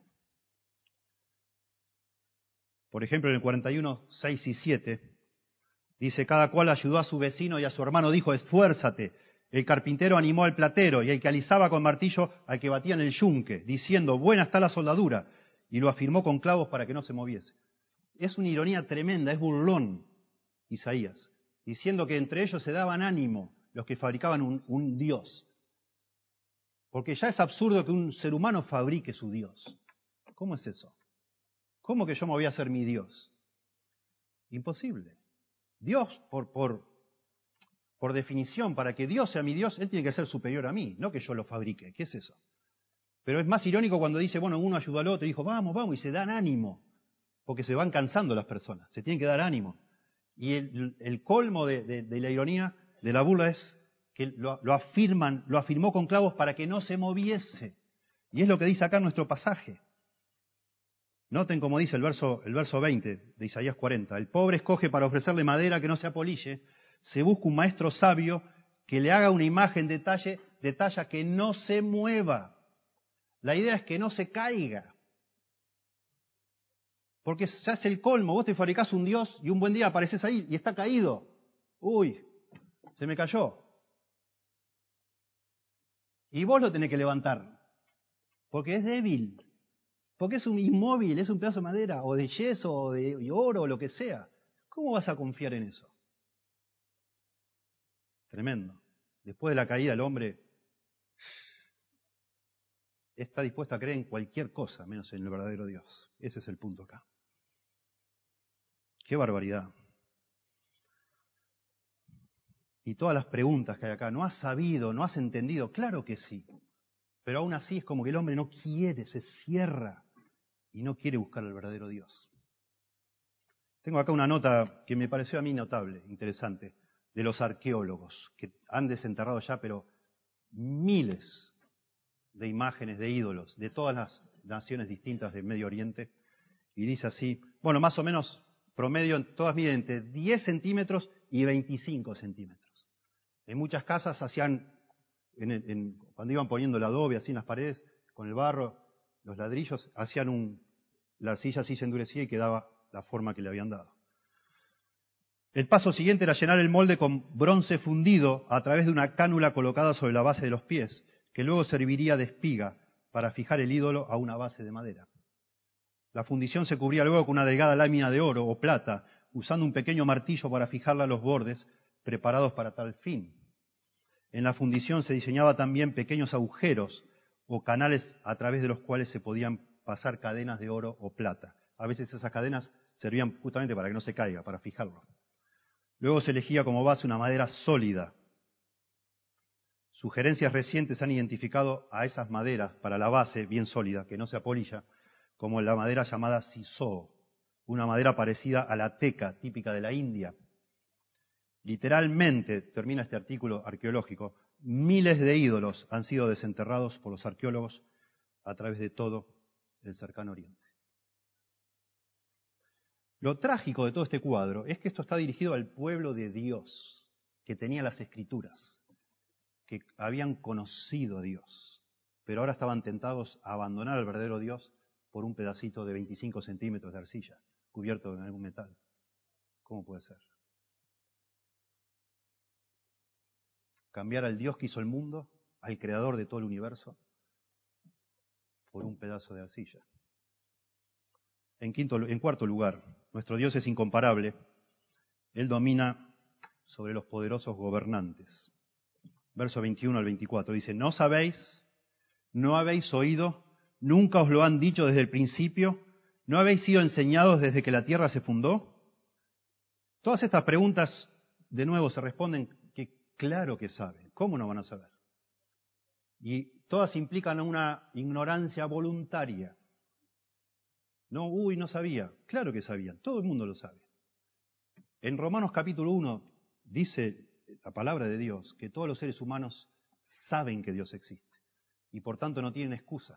Por ejemplo, en el cuarenta y uno, seis y siete, dice, cada cual ayudó a su vecino y a su hermano dijo, esfuérzate. El carpintero animó al platero y el que alisaba con martillo al que batía en el yunque, diciendo, buena está la soldadura, y lo afirmó con clavos para que no se moviese. Es una ironía tremenda, es burlón, Isaías, diciendo que entre ellos se daban ánimo los que fabricaban un, un Dios. Porque ya es absurdo que un ser humano fabrique su Dios. ¿Cómo es eso? ¿Cómo que yo me voy a hacer mi Dios? Imposible. Dios, por, por, por definición, para que Dios sea mi Dios, Él tiene que ser superior a mí, no que yo lo fabrique. ¿Qué es eso? Pero es más irónico cuando dice, bueno, uno ayudó al otro y dijo, vamos, vamos, y se dan ánimo. Porque se van cansando las personas, se tienen que dar ánimo. Y el, el colmo de, de, de la ironía, de la burla, es que lo, lo afirman, lo afirmó con clavos para que no se moviese. Y es lo que dice acá nuestro pasaje. Noten como dice el verso, el verso veinte de Isaías cuarenta. El pobre escoge para ofrecerle madera que no se apolille, se busca un maestro sabio que le haga una imagen de, talle, de talla que no se mueva. La idea es que no se caiga. Porque ya es el colmo, vos te fabricás un Dios y un buen día apareces ahí y está caído. Uy, se me cayó. Y vos lo tenés que levantar, porque es débil, porque es un inmóvil, es un pedazo de madera, o de yeso, o de oro, o lo que sea. ¿Cómo vas a confiar en eso? Tremendo. Después de la caída, el hombre está dispuesto a creer en cualquier cosa, menos en el verdadero Dios. Ese es el punto acá. ¡Qué barbaridad! Y todas las preguntas que hay acá, ¿no has sabido, no has entendido? Claro que sí. Pero aún así es como que el hombre no quiere, se cierra y no quiere buscar al verdadero Dios. Tengo acá una nota que me pareció a mí notable, interesante, de los arqueólogos, que han desenterrado ya, pero miles de imágenes de ídolos de todas las naciones distintas del Medio Oriente. Y dice así, bueno, más o menos promedio, todas miden entre diez centímetros y veinticinco centímetros. En muchas casas hacían, en, en, cuando iban poniendo el adobe así en las paredes, con el barro, los ladrillos, hacían un, la arcilla así se endurecía y quedaba la forma que le habían dado. El paso siguiente era llenar el molde con bronce fundido a través de una cánula colocada sobre la base de los pies, que luego serviría de espiga para fijar el ídolo a una base de madera. La fundición se cubría luego con una delgada lámina de oro o plata, usando un pequeño martillo para fijarla a los bordes, preparados para tal fin. En la fundición se diseñaba también pequeños agujeros o canales a través de los cuales se podían pasar cadenas de oro o plata. A veces esas cadenas servían justamente para que no se caiga, para fijarlo. Luego se elegía como base una madera sólida. Sugerencias recientes han identificado a esas maderas para la base bien sólida, que no se apolilla, como la madera llamada sisoo, una madera parecida a la teca, típica de la India. Literalmente, termina este artículo arqueológico, miles de ídolos han sido desenterrados por los arqueólogos a través de todo el cercano Oriente. Lo trágico de todo este cuadro es que esto está dirigido al pueblo de Dios, que tenía las Escrituras, que habían conocido a Dios, pero ahora estaban tentados a abandonar al verdadero Dios por un pedacito de veinticinco centímetros de arcilla, cubierto en algún metal. ¿Cómo puede ser? Cambiar al Dios que hizo el mundo, al creador de todo el universo, por un pedazo de arcilla. En, quinto, en cuarto lugar, nuestro Dios es incomparable. Él domina sobre los poderosos gobernantes. Verso veintiuno al veinticuatro dice, ¿no sabéis? ¿No habéis oído? ¿Nunca os lo han dicho desde el principio? ¿No habéis sido enseñados desde que la tierra se fundó? Todas estas preguntas, de nuevo, se responden que claro que saben. ¿Cómo no van a saber? Y todas implican una ignorancia voluntaria. No, uy, no sabía. Claro que sabían, todo el mundo lo sabe. En Romanos capítulo uno dice la palabra de Dios que todos los seres humanos saben que Dios existe y por tanto no tienen excusa.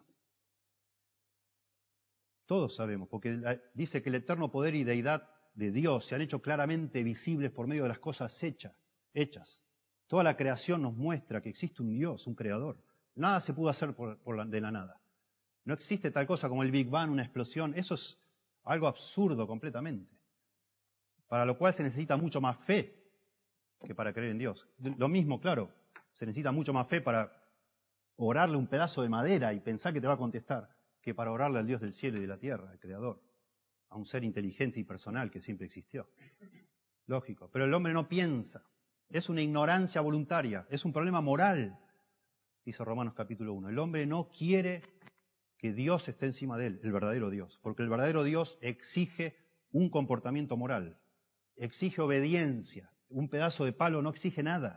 Todos sabemos, porque dice que el eterno poder y deidad de Dios se han hecho claramente visibles por medio de las cosas hechas. hechas. Toda la creación nos muestra que existe un Dios, un creador. Nada se pudo hacer por, por la, de la nada. No existe tal cosa como el Big Bang, una explosión. Eso es algo absurdo completamente. Para lo cual se necesita mucho más fe que para creer en Dios. Lo mismo, claro, se necesita mucho más fe para orarle un pedazo de madera y pensar que te va a contestar, que para orarle al Dios del cielo y de la tierra, al Creador, a un ser inteligente y personal que siempre existió. Lógico. Pero el hombre no piensa. Es una ignorancia voluntaria. Es un problema moral, dice Romanos capítulo uno. El hombre no quiere que Dios esté encima de él, el verdadero Dios. Porque el verdadero Dios exige un comportamiento moral. Exige obediencia. Un pedazo de palo no exige nada.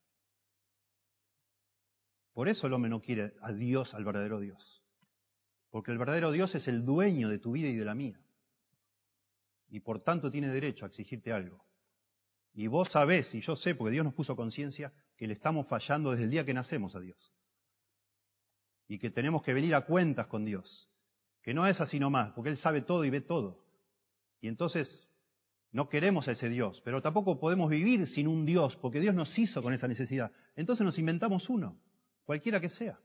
Por eso el hombre no quiere a Dios, al verdadero Dios. Porque el verdadero Dios es el dueño de tu vida y de la mía. Y por tanto tiene derecho a exigirte algo. Y vos sabés, y yo sé, porque Dios nos puso conciencia, que le estamos fallando desde el día que nacemos a Dios. Y que tenemos que venir a cuentas con Dios. Que no es así nomás, porque Él sabe todo y ve todo. Y entonces no queremos a ese Dios, pero tampoco podemos vivir sin un Dios, porque Dios nos hizo con esa necesidad. Entonces nos inventamos uno, cualquiera que sea.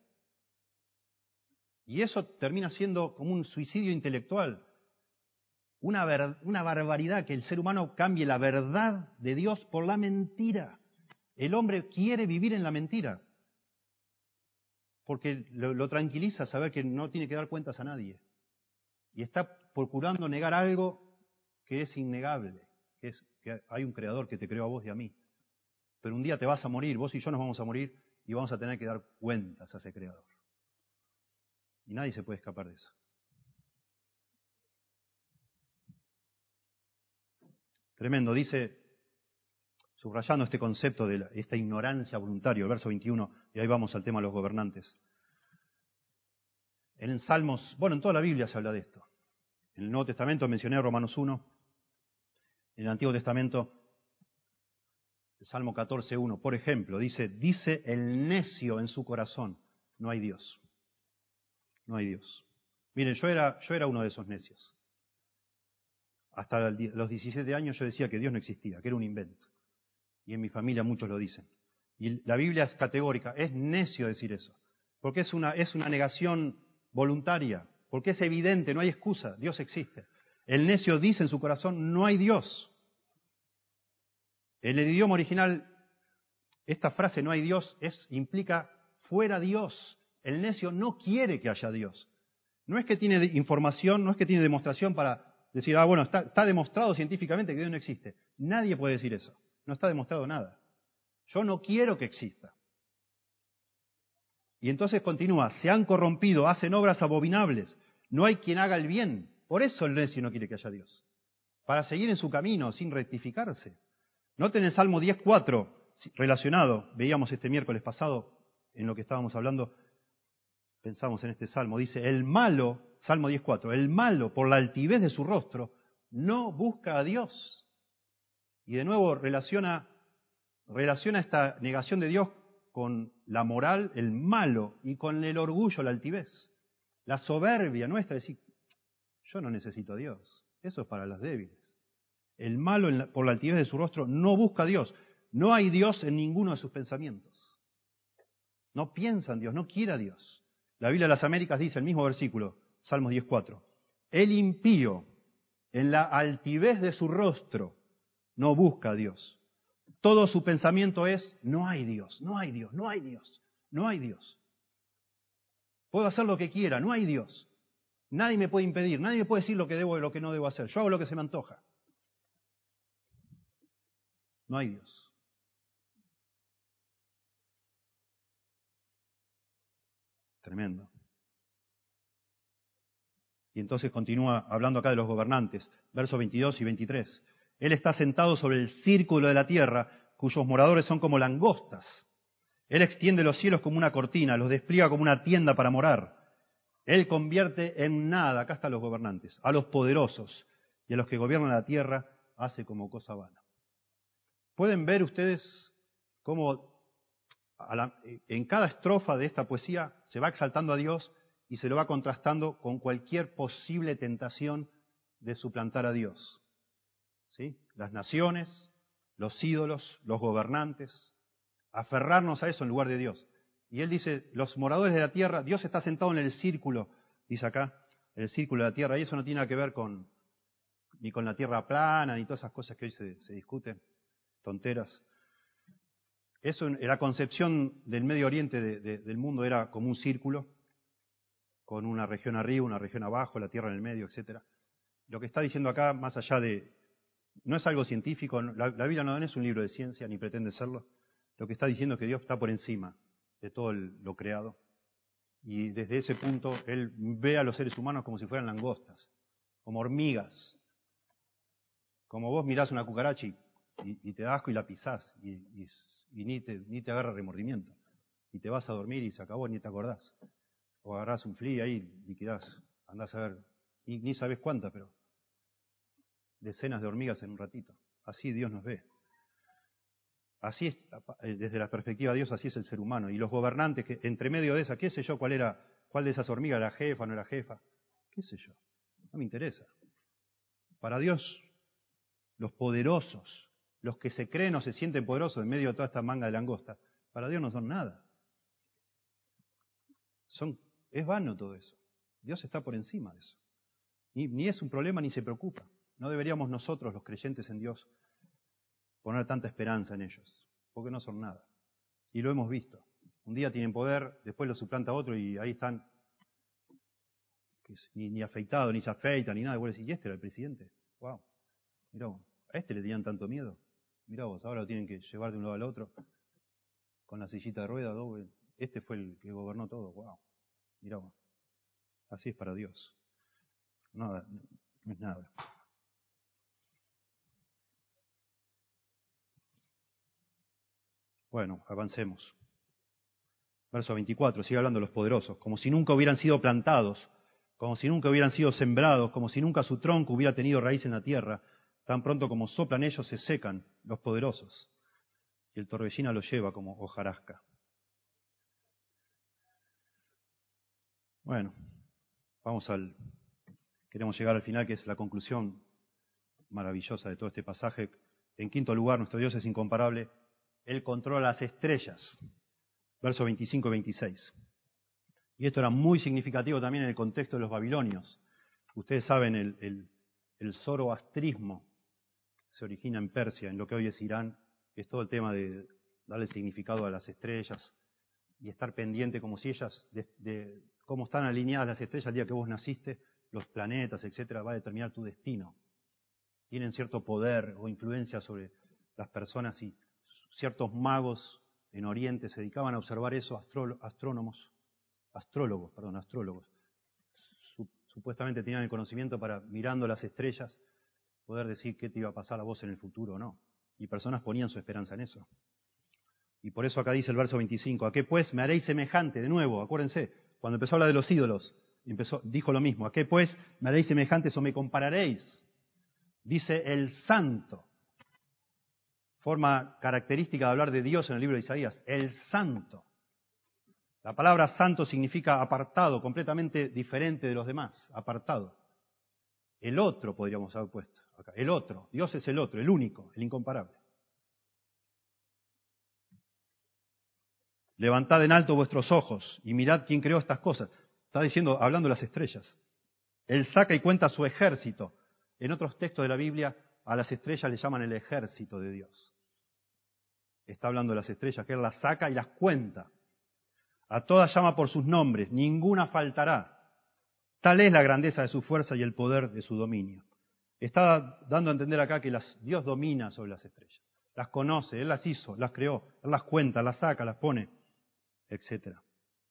Y eso termina siendo como un suicidio intelectual. Una, ver, una barbaridad que el ser humano cambie la verdad de Dios por la mentira. El hombre quiere vivir en la mentira, porque lo, lo tranquiliza saber que no tiene que dar cuentas a nadie. Y está procurando negar algo que es innegable, que es que hay un creador que te creó a vos y a mí. Pero un día te vas a morir, vos y yo nos vamos a morir y vamos a tener que dar cuentas a ese creador. Y nadie se puede escapar de eso. Tremendo, dice, subrayando este concepto de la, esta ignorancia voluntaria, el verso veintiuno, y ahí vamos al tema de los gobernantes. En Salmos, bueno, en toda la Biblia se habla de esto. En el Nuevo Testamento mencioné Romanos uno, en el Antiguo Testamento, el Salmo catorce uno, por ejemplo, dice, dice el necio en su corazón, no hay Dios, no hay Dios. Miren, yo era, yo era uno de esos necios. Hasta los diecisiete años yo decía que Dios no existía, que era un invento. Y en mi familia muchos lo dicen. Y la Biblia es categórica, es necio decir eso. Porque es una, es una negación voluntaria, porque es evidente, no hay excusa, Dios existe. El necio dice en su corazón, no hay Dios. En el idioma original, esta frase, no hay Dios, es, implica fuera Dios. El necio no quiere que haya Dios. No es que tiene información, no es que tiene demostración para decir, ah, bueno, está, está demostrado científicamente que Dios no existe. Nadie puede decir eso. No está demostrado nada. Yo no quiero que exista. Y entonces continúa, se han corrompido, hacen obras abominables. No hay quien haga el bien. Por eso el necio no quiere que haya Dios. Para seguir en su camino sin rectificarse. Noten el Salmo diez cuatro, relacionado, veíamos este miércoles pasado, en lo que estábamos hablando, pensamos en este Salmo, dice, el malo, Salmo diez cuatro, el malo por la altivez de su rostro no busca a Dios. Y de nuevo relaciona, relaciona esta negación de Dios con la moral, el malo, y con el orgullo, la altivez. La soberbia nuestra, decir, yo no necesito a Dios, eso es para los débiles. El malo por la altivez de su rostro no busca a Dios. No hay Dios en ninguno de sus pensamientos. No piensa en Dios, no quiere a Dios. La Biblia de las Américas dice el mismo versículo, Salmos diez cuatro. El impío, en la altivez de su rostro, no busca a Dios. Todo su pensamiento es, no hay Dios, no hay Dios, no hay Dios, no hay Dios. Puedo hacer lo que quiera, no hay Dios. Nadie me puede impedir, nadie me puede decir lo que debo y lo que no debo hacer. Yo hago lo que se me antoja. No hay Dios. Tremendo. Y entonces continúa hablando acá de los gobernantes, versos veintidós y veintitrés. Él está sentado sobre el círculo de la tierra, cuyos moradores son como langostas. Él extiende los cielos como una cortina, los despliega como una tienda para morar. Él convierte en nada, acá están los gobernantes, a los poderosos y a los que gobiernan la tierra hace como cosa vana. ¿Pueden ver ustedes cómo a la, en cada estrofa de esta poesía se va exaltando a Dios y se lo va contrastando con cualquier posible tentación de suplantar a Dios? ¿Sí? Las naciones, los ídolos, los gobernantes, aferrarnos a eso en lugar de Dios. Y él dice, los moradores de la tierra, Dios está sentado en el círculo, dice acá, en el círculo de la tierra, y eso no tiene nada que ver con ni con la tierra plana, ni todas esas cosas que hoy se, se discuten, tonteras. Eso, en la concepción del Medio Oriente de, de, del mundo era como un círculo, con una región arriba, una región abajo, la tierra en el medio, etcétera. Lo que está diciendo acá, más allá de, no es algo científico, la, la Biblia no es un libro de ciencia, ni pretende serlo. Lo que está diciendo es que Dios está por encima de todo el, lo creado. Y desde ese punto, Él ve a los seres humanos como si fueran langostas, como hormigas. Como vos mirás una cucaracha y, y, y te da asco y la pisás, y, y, y ni, te, ni te agarra remordimiento. Y te vas a dormir y se acabó, ni te acordás. O agarrás un flea ahí, liquidás, andás a ver, ni, ni sabés cuántas, pero decenas de hormigas en un ratito. Así Dios nos ve. Así es, desde la perspectiva de Dios, así es el ser humano. Y los gobernantes, que entre medio de esa, qué sé yo, cuál era, cuál de esas hormigas era jefa, no era jefa, qué sé yo, no me interesa. Para Dios, los poderosos, los que se creen o se sienten poderosos en medio de toda esta manga de langosta, para Dios no son nada. Son, es vano todo eso. Dios está por encima de eso. Ni, ni es un problema ni se preocupa. No deberíamos nosotros, los creyentes en Dios, poner tanta esperanza en ellos, porque no son nada. Y lo hemos visto. Un día tienen poder, después lo suplanta otro y ahí están, que ni, ni afeitado, ni se afeitan, ni nada. Y vos decís, ¿y este era el presidente? Wow, mirá vos, a este le tenían tanto miedo. Mirá vos, ahora lo tienen que llevar de un lado al otro, con la sillita de ruedas, doble. Este fue el que gobernó todo, wow, mirá vos. Así es para Dios. Nada, no es nada. Bueno, avancemos. Verso veinticuatro, sigue hablando de los poderosos, como si nunca hubieran sido plantados, como si nunca hubieran sido sembrados, como si nunca su tronco hubiera tenido raíz en la tierra. Tan pronto como soplan ellos se secan los poderosos, y el torbellino los lleva como hojarasca. Bueno, vamos al, queremos llegar al final, que es la conclusión maravillosa de todo este pasaje. En quinto lugar, nuestro Dios es incomparable. Él controla las estrellas. Versos veinticinco y veintiséis. Y esto era muy significativo también en el contexto de los babilonios. Ustedes saben, el, el, el zoroastrismo se origina en Persia, en lo que hoy es Irán. Es todo el tema de darle significado a las estrellas y estar pendiente como si ellas, de, de cómo están alineadas las estrellas el día que vos naciste, los planetas, etcétera, va a determinar tu destino. Tienen cierto poder o influencia sobre las personas y ciertos magos en Oriente se dedicaban a observar eso, astró, astrónomos, astrólogos, perdón, astrólogos. Supuestamente tenían el conocimiento para, mirando las estrellas, poder decir qué te iba a pasar a vos en el futuro o no. Y personas ponían su esperanza en eso. Y por eso acá dice el verso veinticinco, ¿a qué pues me haréis semejante? De nuevo, acuérdense, cuando empezó a hablar de los ídolos, empezó, dijo lo mismo, ¿a qué pues me haréis semejantes o me compararéis? Dice el santo. Forma característica de hablar de Dios en el libro de Isaías, el santo. La palabra santo significa apartado, completamente diferente de los demás, apartado. El otro podríamos haber puesto acá, el otro. Dios es el otro, el único, el incomparable. Levantad en alto vuestros ojos y mirad quién creó estas cosas. Está diciendo, hablando de las estrellas. Él saca y cuenta su ejército. En otros textos de la Biblia, a las estrellas le llaman el ejército de Dios. Está hablando de las estrellas, que Él las saca y las cuenta. A todas llama por sus nombres, ninguna faltará. Tal es la grandeza de su fuerza y el poder de su dominio. Está dando a entender acá que las, Dios domina sobre las estrellas. Las conoce, Él las hizo, las creó, Él las cuenta, las saca, las pone, etcétera.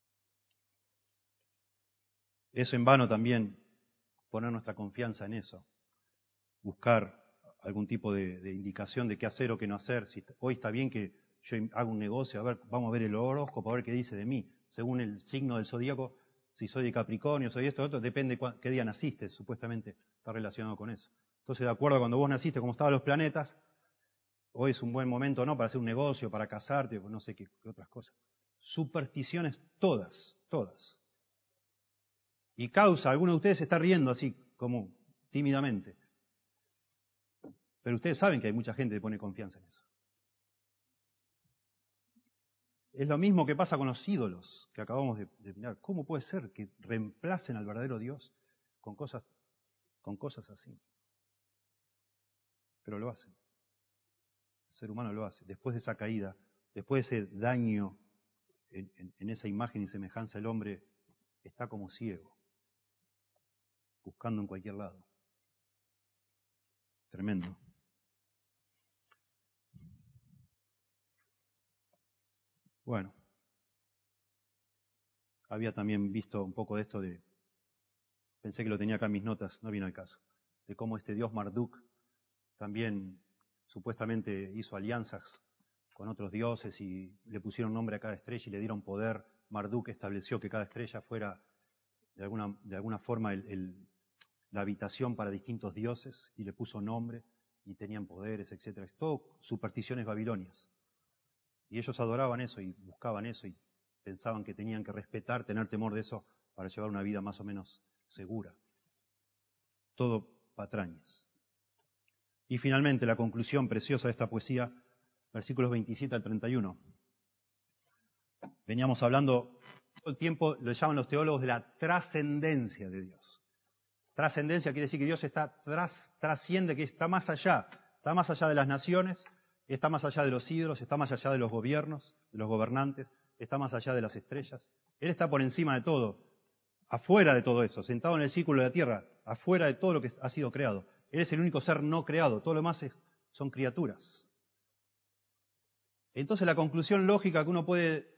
Eso en vano también, poner nuestra confianza en eso. Buscar algún tipo de, de indicación de qué hacer o qué no hacer. Si hoy está bien que yo hago un negocio, a ver, vamos a ver el horóscopo, a ver qué dice de mí. Según el signo del zodíaco, si soy de Capricornio, soy esto, otro, depende de qué día naciste, supuestamente está relacionado con eso. Entonces, de acuerdo a cuando vos naciste, cómo estaban los planetas, hoy es un buen momento, ¿no?, para hacer un negocio, para casarte, no sé qué, qué otras cosas. Supersticiones todas, todas. Y causa, alguno de ustedes se está riendo así, como tímidamente. Pero ustedes saben que hay mucha gente que pone confianza en eso. Es lo mismo que pasa con los ídolos que acabamos de, de mirar. ¿Cómo puede ser que reemplacen al verdadero Dios con cosas, con cosas así? Pero lo hacen. El ser humano lo hace. Después de esa caída, después de ese daño en, en, en esa imagen y semejanza, el hombre está como ciego, buscando en cualquier lado. Tremendo. Bueno, había también visto un poco de esto de, pensé que lo tenía acá en mis notas, no vino al caso, de cómo este dios Marduk también supuestamente hizo alianzas con otros dioses y le pusieron nombre a cada estrella y le dieron poder. Marduk estableció que cada estrella fuera de alguna, de alguna forma el, el, la habitación para distintos dioses y le puso nombre y tenían poderes, etcétera. Es todo supersticiones babilonias. Y ellos adoraban eso y buscaban eso y pensaban que tenían que respetar, tener temor de eso para llevar una vida más o menos segura. Todo patrañas. Y finalmente la conclusión preciosa de esta poesía, versículos veintisiete al treinta y uno. Veníamos hablando todo el tiempo, lo llaman los teólogos, de la trascendencia de Dios. Trascendencia quiere decir que Dios está tras, trasciende, que está más allá, está más allá de las naciones, está más allá de los ídolos, está más allá de los gobiernos, de los gobernantes, está más allá de las estrellas. Él está por encima de todo, afuera de todo eso, sentado en el círculo de la tierra, afuera de todo lo que ha sido creado. Él es el único ser no creado, todo lo demás es, son criaturas. Entonces la conclusión lógica que uno puede,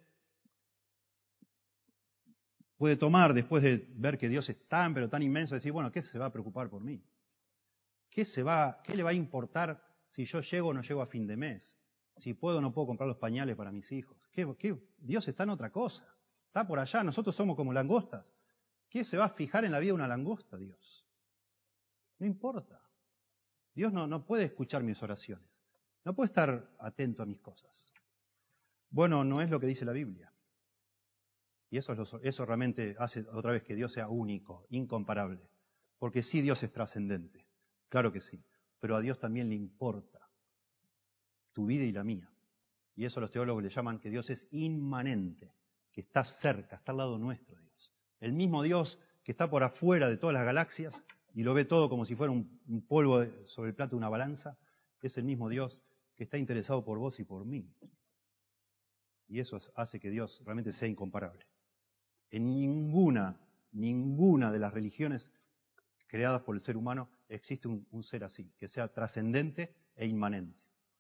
puede tomar después de ver que Dios es tan, pero tan inmenso, es decir, bueno, ¿qué se va a preocupar por mí? ¿Qué, se va, ¿Qué le va a importar si yo llego o no llego a fin de mes? Si puedo o no puedo comprar los pañales para mis hijos. ¿Qué, qué? Dios está en otra cosa, está por allá, nosotros somos como langostas. ¿Qué se va a fijar en la vida de una langosta, Dios? No importa. Dios no, no puede escuchar mis oraciones. No puede estar atento a mis cosas. Bueno, no es lo que dice la Biblia. Y eso, es lo, eso realmente hace otra vez que Dios sea único, incomparable. Porque sí, Dios es trascendente. Claro que sí. Pero a Dios también le importa tu vida y la mía. Y eso los teólogos le llaman que Dios es inmanente, que está cerca, está al lado nuestro Dios. El mismo Dios que está por afuera de todas las galaxias y lo ve todo como si fuera un, un polvo sobre el plato de una balanza, es el mismo Dios que está interesado por vos y por mí. Y eso hace que Dios realmente sea incomparable. En ninguna, ninguna de las religiones creadas por el ser humano existe un, un ser así, que sea trascendente e inmanente.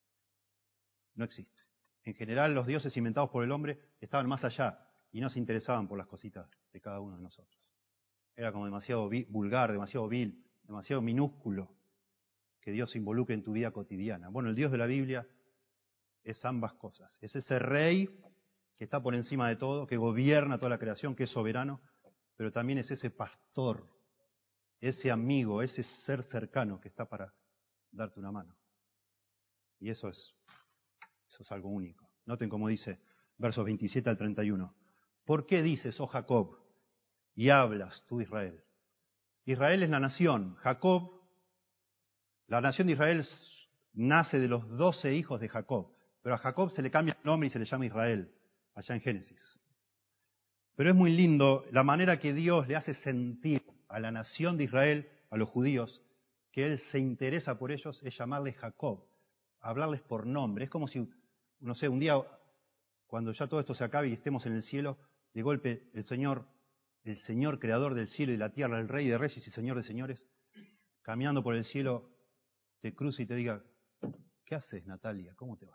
No existe. En general, los dioses inventados por el hombre estaban más allá y no se interesaban por las cositas de cada uno de nosotros. Era como demasiado vulgar, demasiado vil, demasiado minúsculo que Dios se involucre en tu vida cotidiana. Bueno, el Dios de la Biblia es ambas cosas. Es ese rey que está por encima de todo, que gobierna toda la creación, que es soberano, pero también es ese pastor, ese amigo, ese ser cercano que está para darte una mano. Y eso es, eso es algo único. Noten cómo dice versos veintisiete al treinta y uno. ¿Por qué dices, oh Jacob, y hablas tú, Israel? Israel es la nación. Jacob, la nación de Israel nace de los doce hijos de Jacob. Pero a Jacob se le cambia el nombre y se le llama Israel, allá en Génesis. Pero es muy lindo la manera que Dios le hace sentir a la nación de Israel, a los judíos, que Él se interesa por ellos, es llamarles Jacob, hablarles por nombre. Es como si, no sé, un día, cuando ya todo esto se acabe y estemos en el cielo, de golpe el Señor, el Señor creador del cielo y la tierra, el Rey de Reyes y Señor de Señores, caminando por el cielo, te cruza y te diga, ¿qué haces, Natalia? ¿Cómo te va?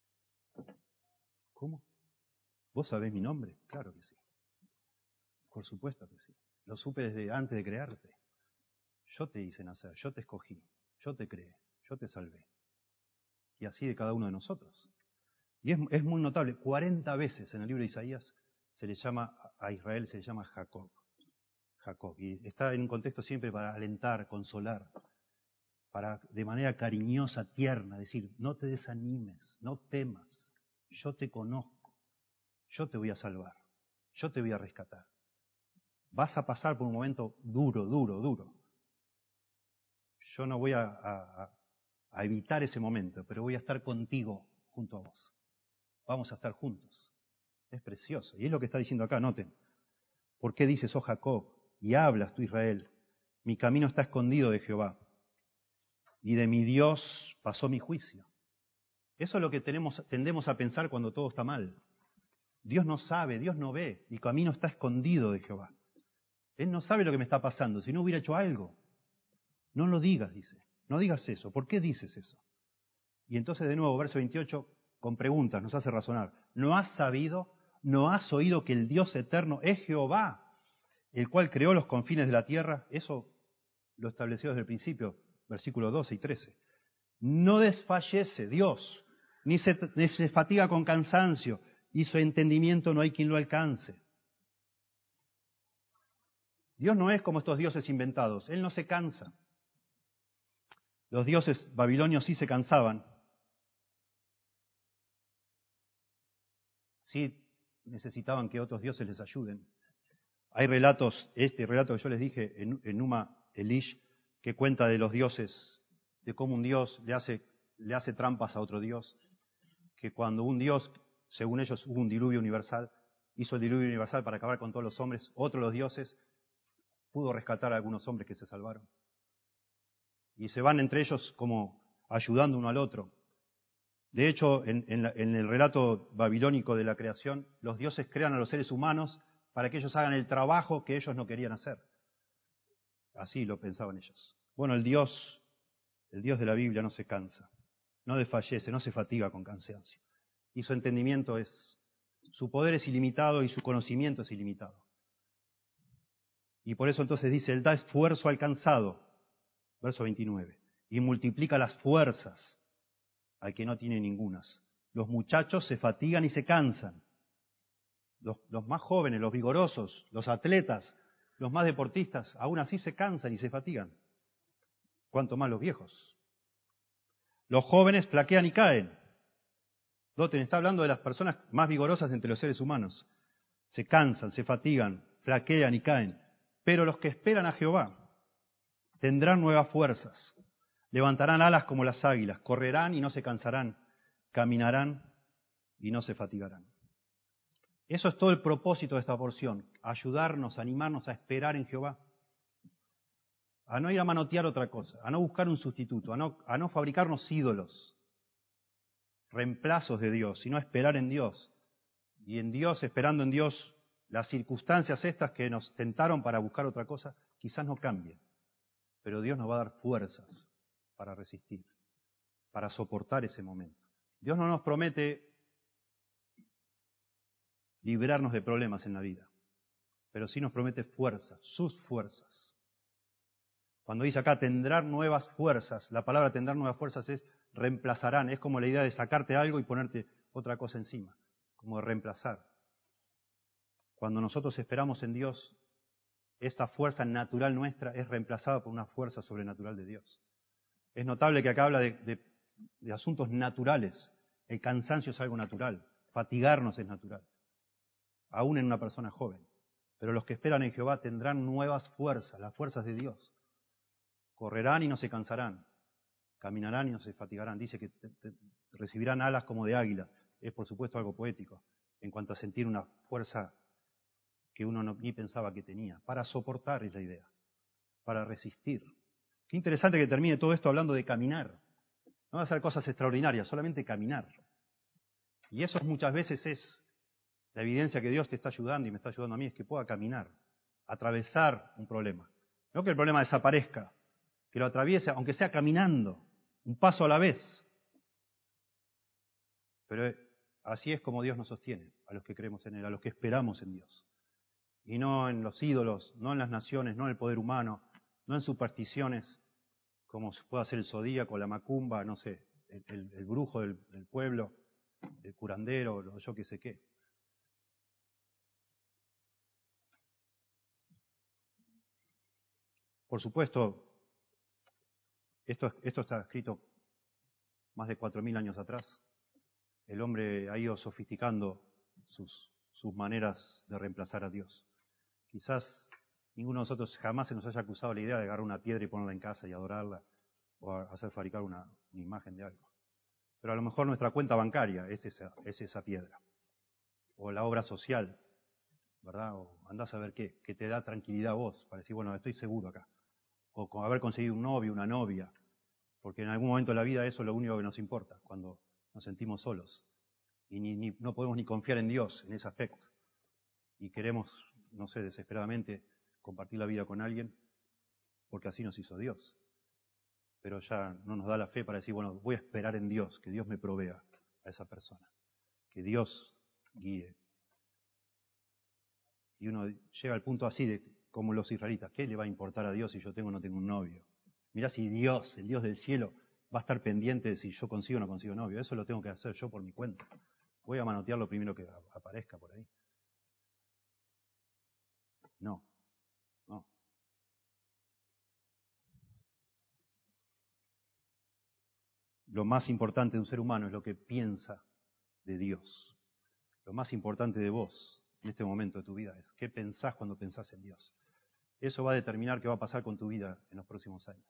¿Cómo? ¿Vos sabés mi nombre? Claro que sí. Por supuesto que sí. Lo supe desde antes de crearte. Yo te hice nacer, yo te escogí, yo te creé, yo te salvé. Y así de cada uno de nosotros. Y es, es muy notable, cuarenta veces en el libro de Isaías se le llama a Israel, se le llama Jacob. Jacob. Y está en un contexto siempre para alentar, consolar, para de manera cariñosa, tierna, decir, no te desanimes, no temas, yo te conozco, yo te voy a salvar, yo te voy a rescatar. Vas a pasar por un momento duro, duro, duro. Yo no voy a, a, a evitar ese momento, pero voy a estar contigo junto a vos. Vamos a estar juntos. Es precioso. Y es lo que está diciendo acá, noten. ¿Por qué dices, oh Jacob, y hablas tú, Israel? Mi camino está escondido de Jehová, y de mi Dios pasó mi juicio. Eso es lo que tenemos, tendemos a pensar cuando todo está mal. Dios no sabe, Dios no ve, mi camino está escondido de Jehová. Él no sabe lo que me está pasando, si no hubiera hecho algo. No lo digas, dice. No digas eso. ¿Por qué dices eso? Y entonces de nuevo, verso veintiocho, con preguntas, nos hace razonar. ¿No has sabido, no has oído que el Dios eterno es Jehová, el cual creó los confines de la tierra? Eso lo estableció desde el principio, versículos doce y trece. No desfallece Dios, ni se, ni se fatiga con cansancio, y su entendimiento no hay quien lo alcance. Dios no es como estos dioses inventados, Él no se cansa. Los dioses babilonios sí se cansaban, sí necesitaban que otros dioses les ayuden. Hay relatos, este relato que yo les dije en, en Numa Elish, que cuenta de los dioses, de cómo un dios le hace, le hace trampas a otro dios, que cuando un dios, según ellos, hubo un diluvio universal, hizo el diluvio universal para acabar con todos los hombres, otro de los dioses pudo rescatar a algunos hombres que se salvaron. Y se van entre ellos como ayudando uno al otro. De hecho, en, en, la, en el relato babilónico de la creación, los dioses crean a los seres humanos para que ellos hagan el trabajo que ellos no querían hacer. Así lo pensaban ellos. Bueno, el Dios, el Dios de la Biblia no se cansa, no desfallece, no se fatiga con cansancio. Y su entendimiento es, su poder es ilimitado y su conocimiento es ilimitado. Y por eso entonces dice, Él da esfuerzo al cansado, verso veintinueve, y multiplica las fuerzas al que no tiene ningunas. Los muchachos se fatigan y se cansan. Los, los más jóvenes, los vigorosos, los atletas, los más deportistas, aún así se cansan y se fatigan. Cuanto más los viejos. Los jóvenes flaquean y caen. Doten, está hablando de las personas más vigorosas entre los seres humanos. Se cansan, se fatigan, flaquean y caen. Pero los que esperan a Jehová tendrán nuevas fuerzas. Levantarán alas como las águilas, correrán y no se cansarán, caminarán y no se fatigarán. Eso es todo el propósito de esta porción, ayudarnos, animarnos a esperar en Jehová, a no ir a manotear otra cosa, a no buscar un sustituto, a no, a no fabricarnos ídolos, reemplazos de Dios, sino a esperar en Dios. Y en Dios, esperando en Dios, las circunstancias estas que nos tentaron para buscar otra cosa, quizás no cambien, pero Dios nos va a dar fuerzas para resistir, para soportar ese momento. Dios no nos promete librarnos de problemas en la vida, pero sí nos promete fuerzas, sus fuerzas. Cuando dice acá tendrán nuevas fuerzas, la palabra tendrán nuevas fuerzas es reemplazarán, es como la idea de sacarte algo y ponerte otra cosa encima, como de reemplazar. Cuando nosotros esperamos en Dios, esta fuerza natural nuestra es reemplazada por una fuerza sobrenatural de Dios. Es notable que acá habla de, de, de asuntos naturales. El cansancio es algo natural, fatigarnos es natural, aún en una persona joven. Pero los que esperan en Jehová tendrán nuevas fuerzas, las fuerzas de Dios. Correrán y no se cansarán, caminarán y no se fatigarán. Dice que te, te, recibirán alas como de águila. Es por supuesto algo poético, en cuanto a sentir una fuerza que uno no, ni pensaba que tenía. Para soportar es la idea, para resistir. Qué interesante que termine todo esto hablando de caminar. No va a hacer cosas extraordinarias, solamente caminar. Y eso muchas veces es la evidencia que Dios te está ayudando y me está ayudando a mí, es que pueda caminar, atravesar un problema. No que el problema desaparezca, que lo atraviese, aunque sea caminando, un paso a la vez. Pero así es como Dios nos sostiene, a los que creemos en Él, a los que esperamos en Dios. Y no en los ídolos, no en las naciones, no en el poder humano, no en supersticiones, como pueda ser el zodíaco, la macumba, no sé, el, el, el brujo del, del pueblo, el curandero, o yo qué sé qué. Por supuesto, esto, esto está escrito más de cuatro mil años atrás. El hombre ha ido sofisticando sus, sus maneras de reemplazar a Dios. Quizás ninguno de nosotros jamás se nos haya acusado la idea de agarrar una piedra y ponerla en casa y adorarla, o hacer fabricar una, una imagen de algo. Pero a lo mejor nuestra cuenta bancaria es esa, es esa piedra. O la obra social, ¿verdad? O andás a ver qué, que te da tranquilidad a vos, para decir, bueno, estoy seguro acá. O con haber conseguido un novio, una novia, porque en algún momento de la vida eso es lo único que nos importa, cuando nos sentimos solos. Y ni, ni, no podemos ni confiar en Dios en ese aspecto. Y queremos, no sé, desesperadamente compartir la vida con alguien, porque así nos hizo Dios. Pero ya no nos da la fe para decir, bueno, voy a esperar en Dios, que Dios me provea a esa persona, que Dios guíe. Y uno llega al punto así de, como los israelitas, ¿qué le va a importar a Dios si yo tengo o no tengo un novio? Mirá si Dios, el Dios del cielo, va a estar pendiente de si yo consigo o no consigo novio. Eso lo tengo que hacer yo por mi cuenta. Voy a manotear lo primero que aparezca por ahí. No, no. Lo más importante de un ser humano es lo que piensa de Dios. Lo más importante de vos en este momento de tu vida es qué pensás cuando pensás en Dios. Eso va a determinar qué va a pasar con tu vida en los próximos años.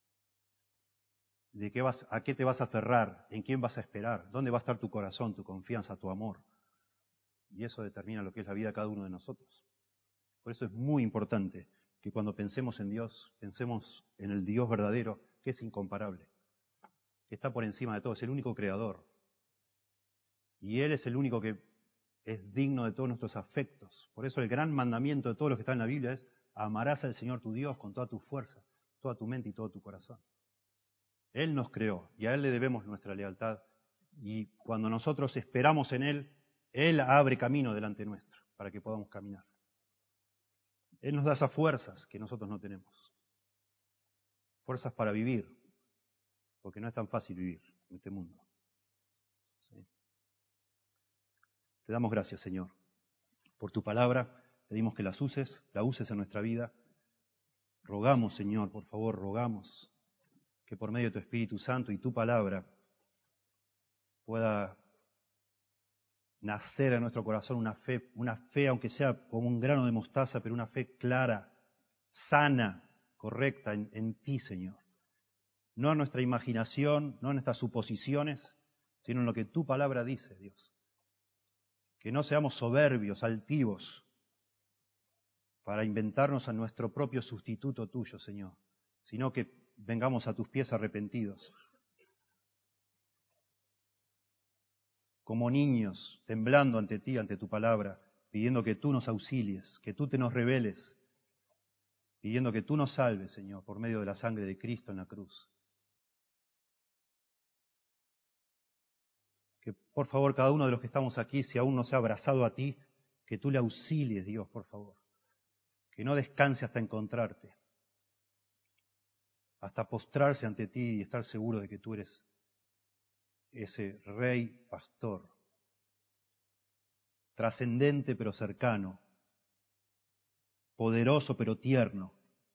De qué vas, a qué te vas a aferrar, en quién vas a esperar, dónde va a estar tu corazón, tu confianza, tu amor. Y eso determina lo que es la vida de cada uno de nosotros. Por eso es muy importante que cuando pensemos en Dios, pensemos en el Dios verdadero, que es incomparable, que está por encima de todo, es el único creador. Y Él es el único que es digno de todos nuestros afectos. Por eso el gran mandamiento de todo lo que está en la Biblia es: amarás al Señor tu Dios con toda tu fuerza, toda tu mente y todo tu corazón. Él nos creó y a Él le debemos nuestra lealtad. Y cuando nosotros esperamos en Él, Él abre camino delante nuestro para que podamos caminar. Él nos da esas fuerzas que nosotros no tenemos. Fuerzas para vivir, porque no es tan fácil vivir en este mundo. ¿Sí? Te damos gracias, Señor, por tu palabra. Pedimos que las uses, la uses en nuestra vida. Rogamos, Señor, por favor, rogamos que por medio de tu Espíritu Santo y tu palabra pueda nacer en nuestro corazón una fe, una fe aunque sea como un grano de mostaza, pero una fe clara, sana, correcta en, en ti, Señor. No en nuestra imaginación, no en nuestras suposiciones, sino en lo que tu palabra dice, Dios. Que no seamos soberbios, altivos, para inventarnos a nuestro propio sustituto tuyo, Señor, sino que vengamos a tus pies arrepentidos. Como niños, temblando ante ti, ante tu palabra, pidiendo que tú nos auxilies, que tú te nos reveles, pidiendo que tú nos salves, Señor, por medio de la sangre de Cristo en la cruz. Que por favor cada uno de los que estamos aquí, si aún no se ha abrazado a ti, que tú le auxilies, Dios, por favor. Que no descanse hasta encontrarte, hasta postrarse ante ti y estar seguro de que tú eres ese rey pastor, trascendente pero cercano, poderoso pero tierno,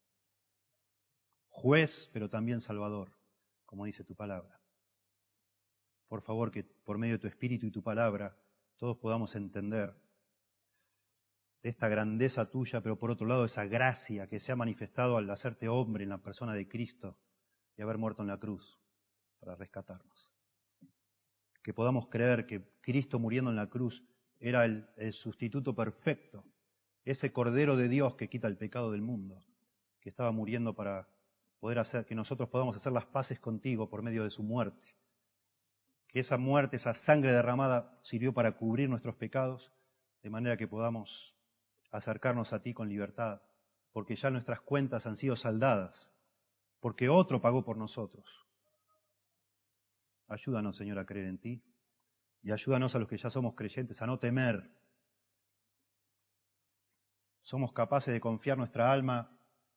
juez pero también salvador, como dice tu palabra. Por favor, que por medio de tu Espíritu y tu palabra todos podamos entender de esta grandeza tuya, pero por otro lado esa gracia que se ha manifestado al hacerte hombre en la persona de Cristo y haber muerto en la cruz para rescatarnos. Que podamos creer que Cristo muriendo en la cruz era el, el sustituto perfecto, ese Cordero de Dios que quita el pecado del mundo, que estaba muriendo para poder hacer que nosotros podamos hacer las paces contigo por medio de su muerte. Que esa muerte, esa sangre derramada sirvió para cubrir nuestros pecados, de manera que podamos acercarnos a ti con libertad, porque ya nuestras cuentas han sido saldadas, porque otro pagó por nosotros. Ayúdanos, Señor, a creer en ti y ayúdanos a los que ya somos creyentes a no temer. Somos capaces de confiar nuestra alma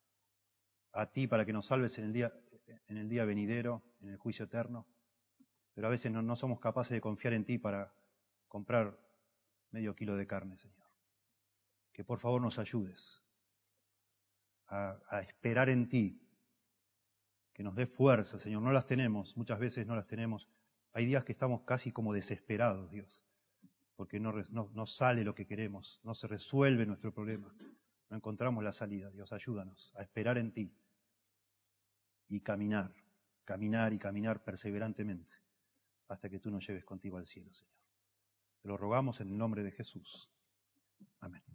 a ti para que nos salves en el día, en el día venidero, en el juicio eterno. Pero a veces no, no somos capaces de confiar en ti para comprar medio kilo de carne, Señor. Que por favor nos ayudes a, a esperar en ti, que nos dé fuerza, Señor. No las tenemos, muchas veces no las tenemos. Hay días que estamos casi como desesperados, Dios, porque no, no, no sale lo que queremos, no se resuelve nuestro problema, no encontramos la salida. Dios, ayúdanos a esperar en ti y caminar, caminar y caminar perseverantemente hasta que tú nos lleves contigo al cielo, Señor. Te lo rogamos en el nombre de Jesús. Amén.